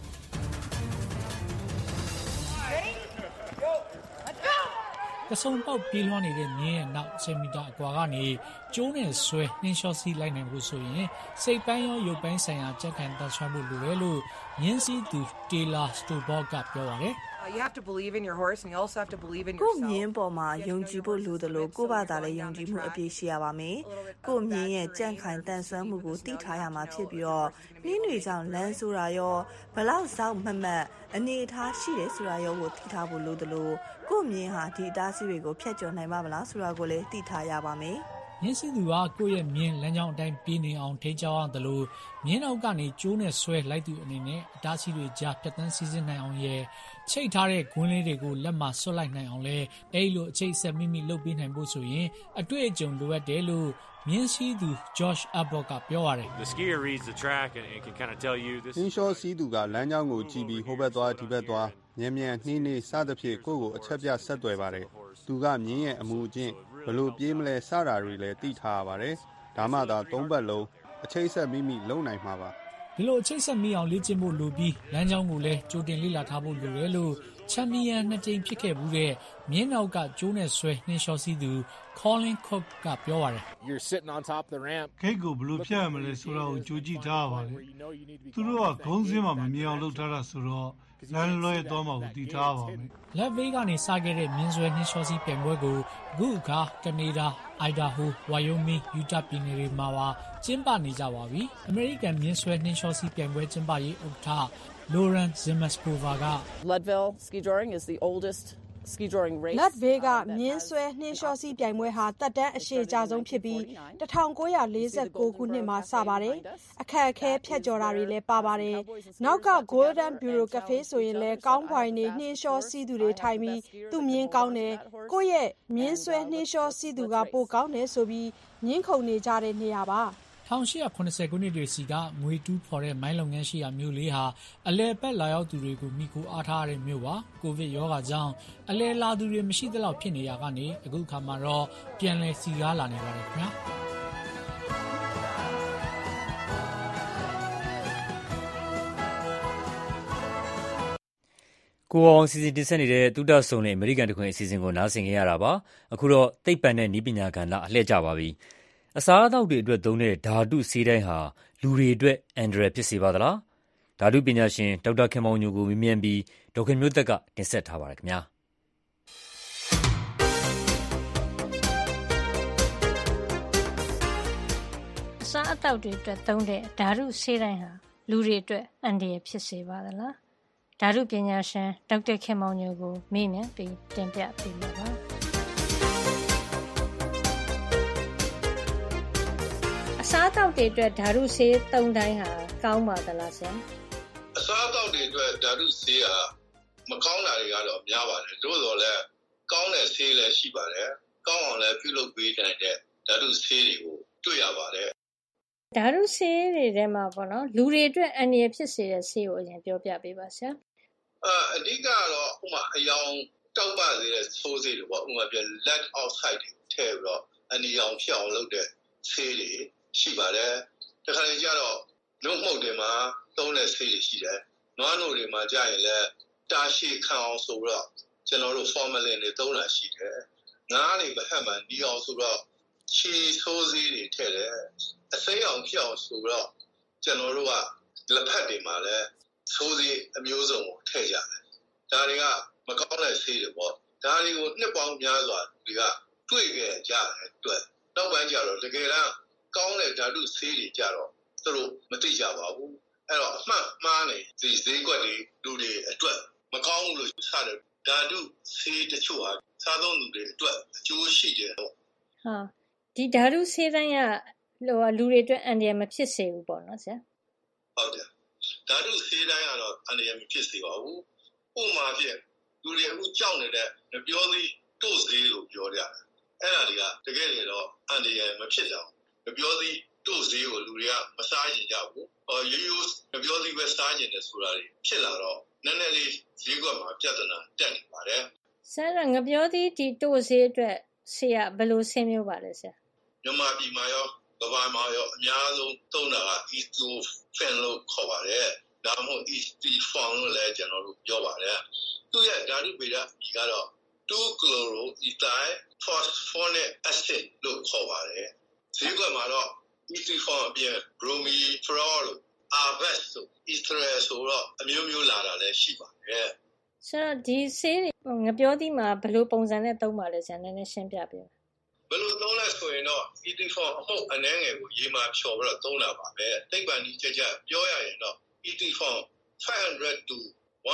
ကစုံပေါက်ပြေးလွှားနေတဲ့မြင်းရဲ့နောက်10မီတာအကွာကနေကျိုးနဲ့ဆွဲနှင်းလျှောစီးလိုက်နိုင်ဖို့ဆိုရင်စိတ်ပိုင်းရောရုပ်ပိုင်းဆိုင်ရာကြက်ခံတတ်ဆွမ်းဖို့လိုတယ်လို့မြင်းစည်းသူ Taylor Stobart ကပြောပါတယ် You have to believe in your horse and you also have to believe in yourself. ကိုမြင်းပေါ်မှာယုံကြည်ဖို့လိုတယ်လို့ကိုဘာသာလည်းယုံကြည်မှုအပြည့်ရှိရပါမယ်။ကိုမြင်းရဲ့ကြံ့ခိုင်တန်ဆွမ်းမှုကိုသိထားရမှာဖြစ်ပြီးတော့နှင်းတွေကြောင့်လမ်းဆိုတာရောဘလောက်စောက်မမတ်အနေထားရှိတယ်ဆိုတာရောကိုသိထားဖို့လိုတယ်လို့ကိုမြင်းဟာဒီအတားအဆီးတွေကိုဖျက်ကျော်နိုင်ပါမလားဆိုတာကိုလည်းသိထားရပါမယ်။မြင်းစည်းသူကကိုယ့်ရဲ့မြင်းလမ်းကြောင်းအတိုင်းပြေးနေအောင်ထိန်းချောင်းအောင်တယ်လို့မြင်းနောက်ကနေကျိုးနဲ့ဆွဲလိုက်သူအနေနဲ့အတားဆီးတွေကြားပြတ်တန်းစီးစင်းနိုင်အောင်ရဲ့ချိတ်ထားတဲ့ဂွင်းလေးတွေကိုလက်မှာဆွတ်လိုက်နိုင်အောင်လဲအဲ့လိုအချိတ်ဆက်မိမိလုပ်ပေးနိုင်ဖို့ဆိုရင်အတွေ့အကြုံလိုအပ်တယ်လို့မြင်းစည်းသူ Josh Abbott ကပြောရတယ် The skier reads the track and can kind of tell you this င်းလျှောစီးသူကလမ်းကြောင်းကိုကြည့်ပြီးဟိုဘက်သွားဒီဘက်သွားမြန်မြန်နှင်းနေစသဖြင့်ကိုယ့်ကိုအချက်ပြဆက်သွယ်ပါတယ်သူကမြင်းရဲ့အမှုအကျင့်ဘလို့ပြေးမလဲစတာတွေလည်းသိထားရပါတယ်ဒါမှသာ3ပတ်လုံးအချိတ်ဆက်မိမိလုံနိုင်မှာပါဒီလိုအချိတ်ဆက်မိအောင်လေ့ကျင့်ဖို့လိုပြီးလမ်းကြောင်းကိုလည်းကြိုတင်လေ့လာထားဖို့လိုတယ်လို့ချန်ပီယံ2ကြိမ်ဖြစ်ခဲ့ဘူးတဲ့မြင်းနောက်ကကျိုးနဲ့ဆွဲနှင်းလျှောစီးသူ Colin Cook ကပြောပါတယ် You're sitting on top of the ramp ခိတ်ကိုဘလို့ဖြတ်ရမလဲဆိုတာကိုကြိုကြည့်ထားရပါတယ်သူတို့ကဂုံးစင်းမှာမမြင်အောင်လုပ်ထားတာဆိုတော့လမ်းလွဲသွားမှာကိုတည်ထားပါမယ်လက်ဗေးကနေစခဲ့တဲ့မြင်းဆွဲနှင်းလျှောစီးပြိုင်ပွဲကိုအခုအခါကနေဒါအိုင်ဒါဟိုဝိုင်ယိုမင်းယူတာပြည်နယ်တွေမှာပါကျင်းပနေကြပါပြီအမေရိကန်မြင်းဆွဲနှင်းလျှောစီးပြိုင်ပွဲကျင်းပရေးဥက္ကဋ္ဌ Lauren Zimmerskova က Leadville ski touring is the oldest ski touring race လတ်ဗေးကမြင်းဆွဲနှင်းလျှောစီးပြိုင်ပွဲဟာတက်တန်းအရှည်ကြာဆုံးဖြစ်ပြီး1949ခုနှစ်မှာစပါတယ်အခက်အခဲဖြတ်ကျော်တာတွေလည်းပါပါတယ်နောက်က Golden Bureau Cafe ဆိုရင်လည်းကောင်းပွိုင်နေနှင်းလျှောစီးသူတွေထိုင်ပြီးသူမြင်းကောင်းတယ်ကိုယ့်ရဲ့မြင်းဆွဲနှင်းလျှောစီးသူကပိုကောင်းတယ်ဆိုပြီးမြင်းခုန်နေကြတဲ့နေရာပါ 1880ခုနှစ်တွေစီကငွေတူးဖော်တဲ့မိုင်းလုပ်ငန်းရှိရာမြို့လေးဟာအလဲပတ်လာရောက်သူတွေကိုမိခိုအားထားရတဲ့မြို့ပါကိုဗစ်ရောဂါကြောင့်အလဲလာသူတွေမရှိသလောက်ဖြစ်နေရကနေအခုခါမှာတော့ပြန်လည်စီကားလာနေပါတယ်ခင်ဗျာကိုအောင်စီစဉ်တင်ဆက်နေတဲ့တုဒ္ဒဆုံနဲ့အမေရိကန်တခွင်အစီအစဉ်ကိုနားဆင်ကြရတာပါအခုတော့သိပ္ပံနဲ့နည်းပညာကဏ္ဍအလှည့်ကျပါပြီအစားအသောက်တွေအတွက်သုံးတဲ့ဓာတုဆေးတိုင်းဟာလူတွေအတွက်အန္တရာယ်ဖြစ်စေပါသလားဓာတုပညာရှင်ဒေါက်တာခင်မောင်ညိုကိုမေးမြန်းပြီးဒေါက်ခင်မျိုးသက်ကတင်ဆက်ထားပါတယ်ခင်ဗျာအစားအသောက်တွေအတွက်သုံးတဲ့ဓာတုဆေးတိုင်းဟာလူတွေအတွက်အန္တရာယ်ဖြစ်စေပါသလားဓာတုပညာရှင်ဒေါက်တာခင်မောင်ညိုကိုမေးမြန်းပြီးတင်ပြပေးမှာပါအစားအသောက်တွေအတွက်ဓာတုဆေးသုံးတိုင်းဟာကောင်းပါသလားဆရာအစားအသောက်တွေအတွက်ဓာတုဆေးဟာမကောင်းတာတွေကတော့များပါတယ်သို့တော်လည်းကောင်းတဲ့ဆေးလည်းရှိပါတယ်ကောင်းအောင်လည်းပြုလုပ်ပေးနိုင်တဲ့ဓာတုဆေးတွေကိုတွေ့ရပါတယ်ဓာတုဆေးတွေထဲမှာပေါ့နော်လူတွေအတွက်အန္တရာယ်ဖြစ်စေတဲ့ဆေးကိုအရင်ပြောပြပေးပါဆရာအဓိကတော့ဥမာအယောင်တောက်ပစေတဲ့ဆိုးဆေးတွေပေါ့ဥမာပြ lead oxide တွေထည့်ပြီးတော့အနီရောင်ဖြစ်အောင်လုပ်တဲ့ဆေးတွေရှိပါတယ်တခါလေကျတော့နှုတ်မှုတ်တွေမှာသုံးတဲ့ဆေးတွေရှိတယ်နွားနို့တွေမှာကြာရင်လည်းတာရှည်ခံအောင်ဆိုတော့ကျွန်တော်တို့ formalin တွေသုံးတာရှိတယ်ငါးတွေဘက်မှန်ဒီအောင်ဆိုတော့ချီဆိုးဆေးတွေထည့်တယ်အစိမ်းအောင်ဖြစ်အောင်ဆိုတော့ကျွန်တော်တို့ကလက်ဖက်တွေမှာလည်းဆိုးဆေးအမျိုးစုံကိုထည့်ကြတယ်ဒါတွေကမကောင်းတဲ့ဆေးတွေပေါ့ဒါတွေကိုနှစ်ပေါင်းများစွာတွေကတွေ့ခဲ့ကြတဲ့အတွက်နောက်ပိုင်းကျတော့တကယ်တော့ကောင်းတဲ့ဓာတုဆေးတွေကြတော့သူတို့မသိကြပါဘူးအဲ့တော့အမှန်မှားနေဒီဈေးကွက်တွေလူတွေအတွက်မကောင်းဘူးလို့စတဲ့ဓာတုဆေးတချို့ဟာစားသုံးလူတွေအတွက်အကျိုးရှိတယ်တော့ဟာဒီဓာတုဆေးတိုင်းကလူတွေအတွက်အန္တရာယ်မဖြစ်စေဘူးပေါ့နော်ဆရာဟုတ်တယ်ဓာတုဆေးတိုင်းကတော့အန္တရာယ်မဖြစ်စေပါဘူးဥပမာဖြင့်လူတွေအခုကြောက်နေတဲ့မပြောသေးတို့ဆေးလို့ပြောကြတယ်အဲ့ဒါတွေကတကယ်လေတော့အန္တရာယ်မဖြစ်တော့မပြောသေးတို့ဆေးကိုလူတွေကမစားကြကြဘူးရိုးရိုးမပြောသေးပဲစားကြတယ်ဆိုတာတွေဖြစ်လာတော့နည်းနည်းလေးဈေးကွက်မှာပြဿနာတက်နေပါတယ်ဆရာငပြောသေးဒီတို့ဆေးအတွက်ဆရာဘယ်လိုဆင်းမျိုးပါလဲဆရာမြန်မာပြည်မှာရောကမ္ဘာမှာရောအများဆုံးသုံးတာက Etofan လို့ခေါ်ပါတယ်ဒါမှမဟုတ် Etofan လို့လည်းကျွန်တော်တို့ပြောပါတယ်သူရဲ့ဓာတုဗေဒဒီကတော့ 2-chloroethyl phosphoric acid လို့ခေါ်ပါတယ်ဈေးကွက်မှာတော့ Etofan အပြင် bromifenol လို့ Avast ဆို Ethyl ဆိုတော့အမျိုးမျိုးလာတာလည်းရှိပါတယ်ဆရာဒီဆေးတွေငပြောသေးမှာဘယ်လိုပုံစံနဲ့သုံးပါလဲဆရာနည်းနည်းရှင်းပြပေးပါဘယ်လိုသုံးလဲဆိုရင်တော့ Etofan အမှုတ်အနှဲငယ်ကိုရေမှာဖြော်ပြီးတော့သုံးတာပါပဲသိပ္ပံကြီးကြပြောရရင်တော့ Etofan 500 to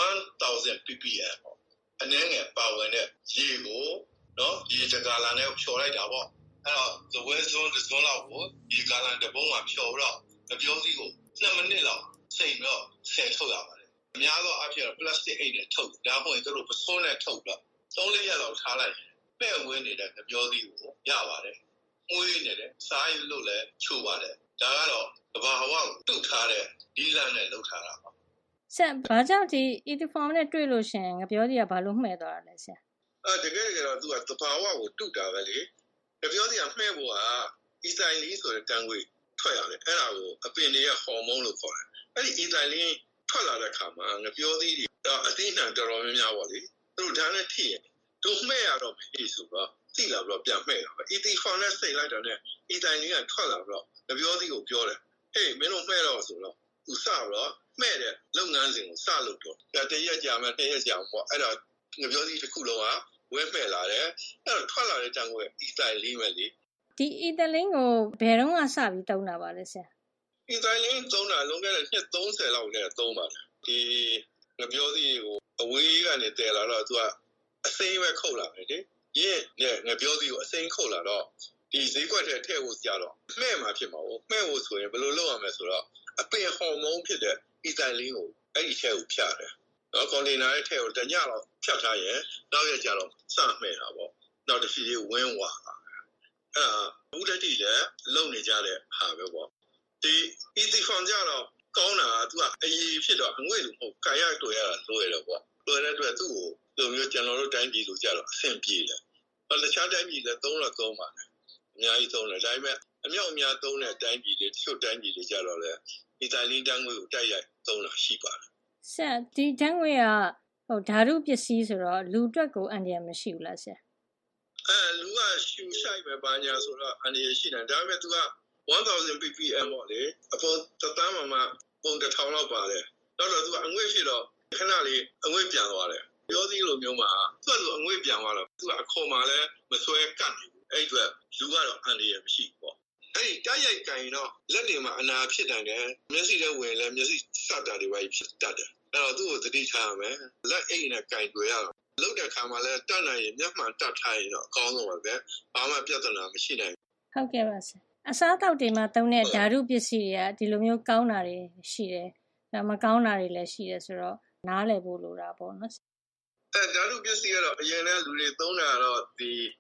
1000 ppm ပေါ့အနှဲငယ်ပါဝင်တဲ့ရေကိုနော်ရေတကာလာနဲ့ဖြော်လိုက်တာပေါ့အဲ့တော့သဝဲစွန်းတစ်စွန်းလောက်ကိုရေကာလာတစ်ပုံးမှာဖြော်ပြီးတော့မပြောသေးကို2မိနစ်လောက်စိတ်ပြီးတော့ဆယ်ထုတ်ရပါတယ်အများသောအားဖြင့် plastic အိတ်နဲ့ထုတ်ဒါမှမဟုတ်သူတို့ပစိုးနဲ့ထုတ်ပြီးတော့3-4ရက်လောက်ထားလိုက်ပဲ့ဝင်းနေတဲ့ငပြောသေးကိုရပါတယ်မွေးနေတယ်စားရလို့လည်းချိုးပါတယ်ဒါကတော့သဘာဝကိုတုတ်ထားတဲ့ဒီလန်းနဲ့လုပ်ထားတာပါဆရာဘာကြောင့်ဒီ Etofan နဲ့တွေ့လို့ရှင်ငပြောသေးကဘာလို့မှဲ့သွားတာလဲဆရာတကယ်တော့သူကသဘာဝကိုတုတ်တာပဲလေငပြောသေးကမှဲ့ဖို့က ethylene ဆိုတဲ့ကံကွေးထွက်ရတယ်အဲ့ဒါကိုအပင်တွေရဲ့ဟော်မုန်းလို့ခေါ်တယ်အဲ့ဒီ ethylene ထွက်လာတဲ့အခါမှာငပြောသေးတွေအသိနှံတော်တော်များများပေါ့လေသူတို့ဓာတ်နဲ့ထိရင်တို့မှဲ့ရတော့ပြီဆိုတော့သိလာပြီးတော့ပြန်မှဲ့တာပဲ Etofan နဲ့စိတ်လိုက်တာနဲ့ ethylene ကထွက်လာပြီးတော့ငပြောသေးကိုပြောတယ်ဟေးမင်းတို့မှဲ့တော့ဆိုတော့သူစပြီးတော့မှဲ့တဲ့လုပ်ငန်းစဉ်ကိုစလုပ်တော့တရက်ကြာမှ2ရက်ကြာပေါ့အဲ့ဒါငပြောသေးတစ်ခုလုံးကဝဲမှဲ့လာတယ်အဲ့တော့ထွက်လာတဲ့တန်ကို ethylene ပဲလေဒီ ethylene ကိုဘယ်တော့မှစပြီးတုံးတာပါလဲဆရာ ethylene သုံးတာလုံးခဲ့တဲ့နှစ်30လောက်နဲ့သုံးပါတယ်ဒီငပြောသေးကိုအဝေးကနေတည်လာတော့သူကအစိမ်းပဲခုတ်လာတယ်လေရင်းနဲ့ငပြောသေးကိုအစိမ်းခုတ်လာတော့ဒီဈေးကွက်ထဲထည့်ဖို့ကြာတော့မှဲ့မှာဖြစ်မှာပေါ့မှဲ့ဖို့ဆိုရင်ဘယ်လိုလုပ်ရမလဲဆိုတော့အပင်ဟော်မုန်းဖြစ်တဲ့ ethylene ကိုအဲ့ဒီထဲကိုဖြတ်တယ်နော်ကွန်တိန်နာရဲ့ထဲကိုတညလောက်ဖြတ်ထားရင်နောက်ရက်ကျတော့စမှဲ့တာပေါ့နောက်တစ်စီလေးဝင်းဝါတာအဲ့ဒါဘူးတတိလည်းလုံနေကြတဲ့ဟာပဲပေါ့ဒီ Etofan ကြတော့ကောင်းတာကသူကအရေးဖြစ်တော့အငွေ့လို့မဟုတ်ကာယတွေ့ရတာလွယ်တယ်ပေါ့လွယ်တဲ့အတွက်သူ့ကိုလိုမျိုးကျွန်တော်တို့တိုင်းပြည်လိုကြတော့အဆင်ပြေတယ်တခြားတိုင်းပြည်လည်းသုံးတော့သုံးပါတယ်အများကြီးသုံးတယ်ဒါပေမဲ့အမြောက်အများသုံးတဲ့တိုင်းပြည်တွေတချို့တိုင်းပြည်တွေကြတော့လည်းEthylene တန်းငွေကိုတိုက်ရိုက်သုံးတာရှိပါတယ်ဆရာဒီတန်းငွေကဓာတုပစ္စည်းဆိုတော့လူအတွက်ကိုအန္တရာယ်မရှိဘူးလားဆရာလူကရှူဆိုင်ပဲပါညာဆိုတော့အန္တရာယ်ရှိတယ်ဒါပေမဲ့သူက1000 ppm ပေါ့လေအပေါ်တသန်းမှပုံ1000လောက်ပါတယ်တော့သူကအငွေ့ဖြစ်တော့ခဏလေးအငွေ့ပြန်သွားတယ်ပြောသေးလိုမျိုးမှာသူကအငွေ့ပြန်သွားတော့သူကအခေါ်မှလည်းမဆွဲကတ်နေဘူးအဲ့အတွက်လူကတော့အန္တရာယ်မရှိဘူးပေါ့အဲ့ဒီတိုက်ရိုက်ကင်တော့လက်တွေမှာအနာဖြစ်တယ်မျက်စိထဲဝင်လဲမျက်စိစတာတွေပဲဖြစ်တတ်တယ်အဲ့တော့သူ့ကိုသတိထားရမယ်လက်အိတ်နဲ့ကင်တွေ့ရတော့လောက်တဲ့ခါမှာလဲတတ်နိုင်ရင်မျက်မှန်တတ်ထားရင်တော့အကောင်းဆုံးပါပဲဘာမှပြဿနာမရှိနိုင်ဘူးဟုတ်ကဲ့ပါဆရာအစားအသောက်တွေမှာသုံးတဲ့ဓာတုပစ္စည်းတွေကဒီလိုမျိုးကောင်းတာတွေရှိတယ်ဒါမကောင်းတာတွေလည်းရှိတယ်ဆိုတော့နားလည်ဖို့လိုတာပေါ့နော်ဓာတုပစ္စည်းကတော့အရင်ကလူတွေသုံးတာတော့ဒီ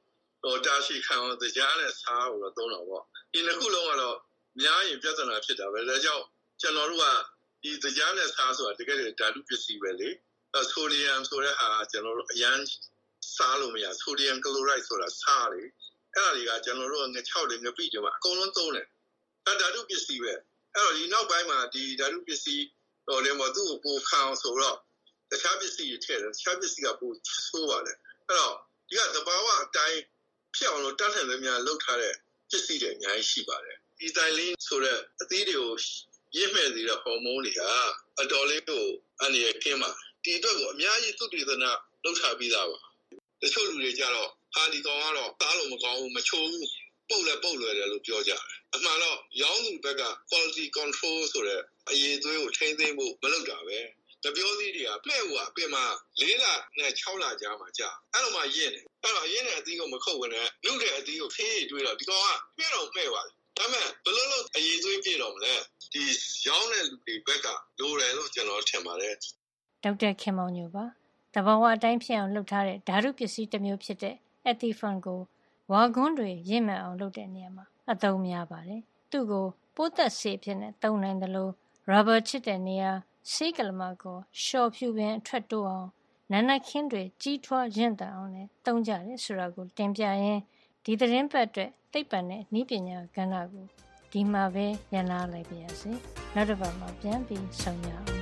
တာရှိခံအောင်တရားနဲ့စားလို့သုံးတော့ပေါ့ဒီနှစ်ခုလုံးကတော့များရင်ပြဿနာဖြစ်တာပဲဒါကြောင့်ကျွန်တော်တို့ကဒီတရားနဲ့စားဆိုတာတကယ်ဓာတုပစ္စည်းပဲလေဆိုဒီယမ်ဆိုတဲ့ဟာကျွန်တော်တို့အရန်စားလို့မရဆိုဒီယမ်ကလိုရိုက်ဆိုတာစားလေအဲ့ဒါတွေကကျွန်တော်တို့ငချောက်တွေငပိတွေမှာအကုန်လုံးသုံးတယ်ဓာတုပစ္စည်းပဲအဲ့တော့ဒီနောက်ပိုင်းမှာဒီဓာတုပစ္စည်းတော့လည်းမသူ့ကိုပိုခံအောင်ဆိုတော့တခြားပစ္စည်းတွေထည့်တယ်တခြားပစ္စည်းကပိုဆိုးပါတယ်အဲ့တော့ဒီကသဘာဝအတိုင်းဖြစ်အောင်လို့တတ်နိုင်သမျှလုပ်ထားတဲ့ပစ္စည်းတွေအများကြီးရှိပါတယ်ဒီတိုင်းလေးဆိုတဲ့အသီးတွေကိုရင့်မဲ့စေတဲ့ဟော်မုန်းတွေကအတော်လေးကိုအနေနဲ့ကင်းပါဒီအတွက်ကိုအများကြီးသုတေသနလုပ်ထားပြီးသားပါတချို့လူတွေကြတော့ဒီကောင်ကတော့သားလို့မကောင်းဘူးမချိုးဘူးပုတ်လွယ်တယ်လို့ပြောကြတယ်အမှန်တော့ရောင်းသူဘက်က quality control ဆိုတဲ့အရေးသွေးကိုထိန်းသိမ်းဖို့မလုပ်တာပဲတပြောသီးတွေကပဲ့ဟိုအပြင်မှာ4လနဲ့6လကြာမှကြာအဲ့လိုမှရင့်တယ်အဲ့တော့ရင့်တဲ့အသီးကိုမခုတ်ဝင်နဲ့လူတဲ့အသီးကိုဖေးတွေးတော့ဒီကောင်ကပဲ့တော့ပဲ့ပါဒါပေမဲ့ဘယ်လိုလုပ်အရေးသွေးပြည့်တော့မလဲဒီရောင်းတဲ့လူတွေဘက်ကလိုတယ်လို့ကျွန်တော်ထင်ပါတယ်ဒေါက်တာခင်မောင်ညိုပါတဘာဝအတိုင်းဖြစ်အောင်လုပ်ထားတဲ့ဓာတုပစ္စည်းတစ်မျိုးဖြစ်တဲ့ Ethifon ကိုဝါကွန်းတွေရင့်မှန်အောင်လုပ်တဲ့နေရာမှာအသုံးများပါတယ်သူ့ကိုပိုးသက်ဆေးဖြစ်နဲ့သုံးနိုင်တယ်လို့ rubber ချစ်တဲ့နေရာဆေးကလမကိုရှော့ဖြူပင်အထွက်တိုးအောင်နာနာခင်းတွေကြီးထွားရင့်တန်အောင်နဲ့သုံးကြတယ်ဆိုတာကိုတင်ပြရင်းဒီသတင်းပတ်အတွက်သိပ္ပံနဲ့နည်းပညာကဏ္ဍကိုဒီမှာပဲရန်နာလိုက်ပါရစေနောက်တစ်ပတ်မှာပြန်ပြီးဆုံရအောင်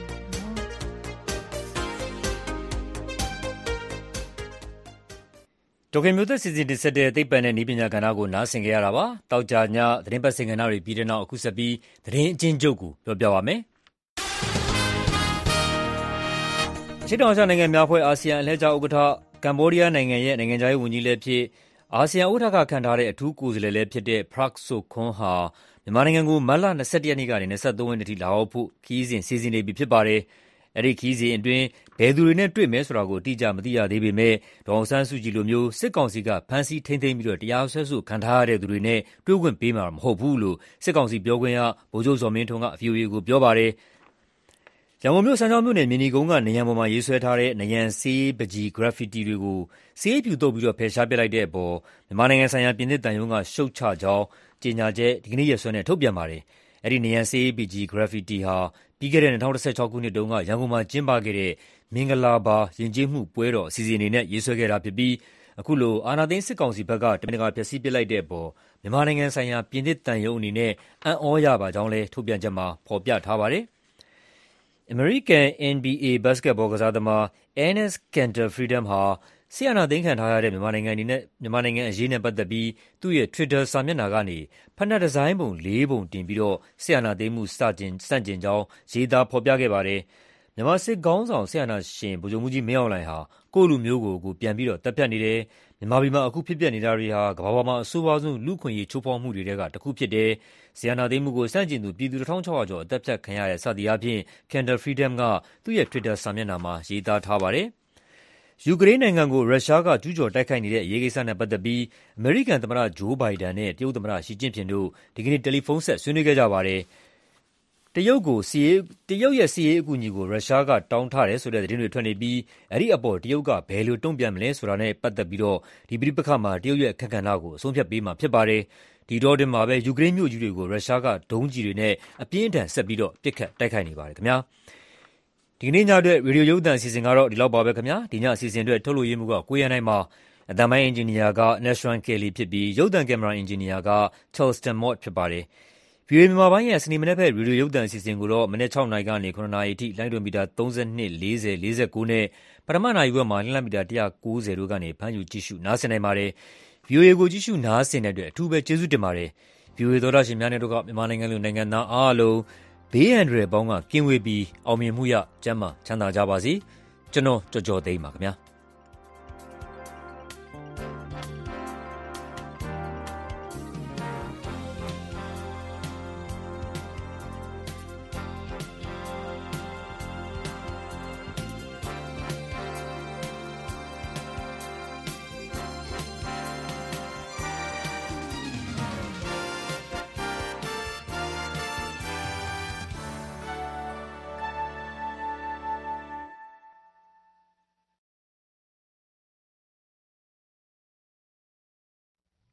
ဒေါက်တာမျိုးသက်စီစဉ်တင်ဆက်တဲ့သိပ္ပံနဲ့နည်းပညာကဏ္ဍကိုနားဆင်ကြရတာပါ။တောက်ကြညသတင်းပတ်စင်ကဏ္ဍတွေပြီးတဲ့နောက်အခုဆက်ပြီးသတင်းအကျဉ်းချုပ်ကိုပြောပြပါမယ်။အရှေ့တောင်အာရှနိုင်ငံများအဖွဲ့အာဆီယံအလှည့်ကျဥက္ကဋ္ဌကမ္ဘောဒီးယားနိုင်ငံရဲ့နိုင်ငံခြားရေးဝန်ကြီးလည်းဖြစ်အာဆီယံဥက္ကဋ္ဌကခန့်ထားတဲ့အထူးကိုယ်စားလှယ်လည်းဖြစ်တဲ့ Prak Sokhonn ဟာမြန်မာနိုင်ငံကိုမတ်လ22ရက်နေ့ကနေ23ရက်နေ့ထိလာရောက်ဖို့ခရီးစဉ်စီစဉ်နေပြီဖြစ်ပါတယ်။အဲဒီခရီးစဉ်အတွင်းဘယ်သူတွေနဲ့တွေ့မယ်ဆိုတာကိုအတိအကျမသိရသေးပေမဲ့ဒေါ်အောင်ဆန်းစုကြည်လိုမျိုးစစ်ကောင်စီကဖမ်းဆီးထိန်းသိမ်းပြီးတရားစွဲဆိုခံထားရတဲ့သူတွေနဲ့တွေ့ခွင့်ပေးမှာမဟုတ်ဘူးလို့စစ်ကောင်စီပြောခွင့်ရဗိုလ်ချုပ်ဇော်မင်းထွန်းက VOA ကိုပြောပါတယ်။ရန်ကုန်မြို့စမ်းချောင်းမြို့နယ်မြေနီကုန်းကနံရံပေါ်မှာရေးဆွဲထားတဲ့နံရံဆေးပန်းချီ graffiti တွေကိုဆေးဖြူသုတ်ပြီးဖယ်ရှားပစ်လိုက်တဲ့အပေါ်မြန်မာနိုင်ငံဆိုင်ရာပြင်သစ်သံရုံးကရှုတ်ချကြောင်းကြေညာချက်ဒီကနေ့ရက်စွဲနဲ့ထုတ်ပြန်ပါတယ်။အဲဒီနံရံဆေးပန်းချီ graffiti ဟာပြီးခဲ့တဲ့2016ခုနှစ်တုန်းကရန်ကုန်မှာကျင်းပခဲ့တဲ့မင်္ဂလာပါယဉ်ကျေးမှုပွဲတော်အစီအစဉ်အနေနဲ့ရေးဆွဲခဲ့တာဖြစ်ပြီးအခုလိုအာဏာသိမ်းစစ်ကောင်စီဘက်ကတမင်တကာဖျက်ဆီးပစ်လိုက်တဲ့အပေါ်မြန်မာနိုင်ငံဆိုင်ရာပြင်သစ်သံရုံးအနေနဲ့အံ့ဩရပါကြောင်းလည်းထုတ်ပြန်ချက်မှာဖော်ပြထားပါတယ်။ American NBA ဘတ်စကက်ဘောကစားသမား Enes Kanter Freedom ဟာဆီယနာသိမ်းခံထားရတဲ့မြန်မာနိုင်ငံအရေးနဲ့ပတ်သက်ပြီးသူ့ရဲ့ Twitter စာမျက်နှာကနေဖနက်ဒီဇိုင်းပုံ4ပုံတင်ပြီးဆီယနာသိမ်းမှုဆန့်ကျင်ကြောင်းရေးသားဖော်ပြခဲ့ပါတယ်။မြန်မာစစ်ခေါင်းဆောင်ဆီယနာရှင်ဗိုလ်ချုပ်မှူးကြီးမင်းအောင်လှိုင်ဟာကိုယ့်လူမျိုးကိုပြန်ပြီးတပ်ဖြတ်နေတယ်။မြန်မာပြည်မှာအခုဖြစ်ပျက်နေတာတွေဟာကမ္ဘာပေါ်မှာအဆိုးဝါးဆုံးလူ့အခွင့်အရေးချိုးဖောက်မှုတွေထဲကတစ်ခုဖြစ်တယ်။ဆီယနာသိမ်းမှုကိုဆန့်ကျင်သူပြည်သူ1600ကျော်အသက်ဖြတ်ခံရတဲ့စသည်အားဖြင့် Kanter Freedom ကသူ့ရဲ့ Twitter စာမျက်နှာမှာရေးသားထားပါတယ်။ယူကရိန်းနိုင်ငံကိုရုရှားကကျူးကျော်တိုက်ခိုက်နေတဲ့အရေးကိစ္စနဲ့ပတ်သက်ပြီးအမေရိကန်သမ္မတဂျိုးဘိုင်ဒန်နဲ့တရုတ်သမ္မတရှီကျင့်ဖျင်တို့ဒီကနေ့တယ်လီဖုန်းဆက်ဆွေးနွေးခဲ့ကြပါတယ်။တရုတ်ရဲ့စစ်ရေးအကူအညီကိုရုရှားကတောင်းထားတယ်ဆိုတဲ့သတင်းတွေထွက်နေပြီးအဲဒီအပေါ်တရုတ်ကဘယ်လိုတုံ့ပြန်မလဲဆိုတာနဲ့ပတ်သက်ပြီးဒီပဋိပက္ခမှာတရုတ်ရဲ့အခက်အခဲကိုအဆုံးဖြတ်ပေးမှာဖြစ်ပါတယ်။ဒီတော့တင်မှာပဲယူကရိန်းမြို့ကြီးတွေကိုရုရှားကဒုံးကျည်တွေနဲ့အပြင်းအထန်ဆက်ပြီးပစ်ခတ်တိုက်ခိုက်နေပါတယ်ခင်ဗျာ။ဒီကနေ့ညအတွက်ရေဒီယိုရုပ်သံအစီအစဉ်ကတော့ဒီလောက်ပါပဲခင်ဗျာဒီညအစီအစဉ်အတွက်ထုတ်လွှင့်ရေးမှုကကိုရန်နိုင်ပါအသံပိုင်းအင်ဂျင်နီယာက Nashwan Kelly ဖြစ်ပြီးရုပ်သံကင်မရာအင်ဂျင်နီယာက Charleston Mott ဖြစ်ပါတယ်။ VOA မြန်မာပိုင်းရဲ့စနေမနက်ဘက်ရေဒီယိုရုပ်သံအစီအစဉ်ကိုတော့မနက်6နာရီကနေ9နာရီအထိလိုင်းဒိုမီတာ32 40 49နဲ့ပထမနာရီဝက်မှာလိုင်းမီတာ190တို့ကနေဖမ်းယူကြည့်ရှုနားဆင်နိုင်ပါတယ်။ VOA ကိုကြည့်ရှုနားဆင်တဲ့အတွက်အထူးပဲကျေးဇူးတင်ပါတယ်။ VOA သောတာရှင်များနဲ့တို့ကမြန်မာနိုင်ငံလူနိုင်ငံသားအားလုံးဘေးအန္တရာယ်ပေါင်းကကင်းဝေးပြီးအောင်မြင်မှုရကျန်းမာချမ်းသာကြပါစေကျွန်တော်ကြော်ကြော်သိမ်းပါခင်ဗျာ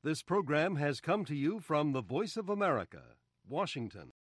This program has come to you from the Voice of America, Washington.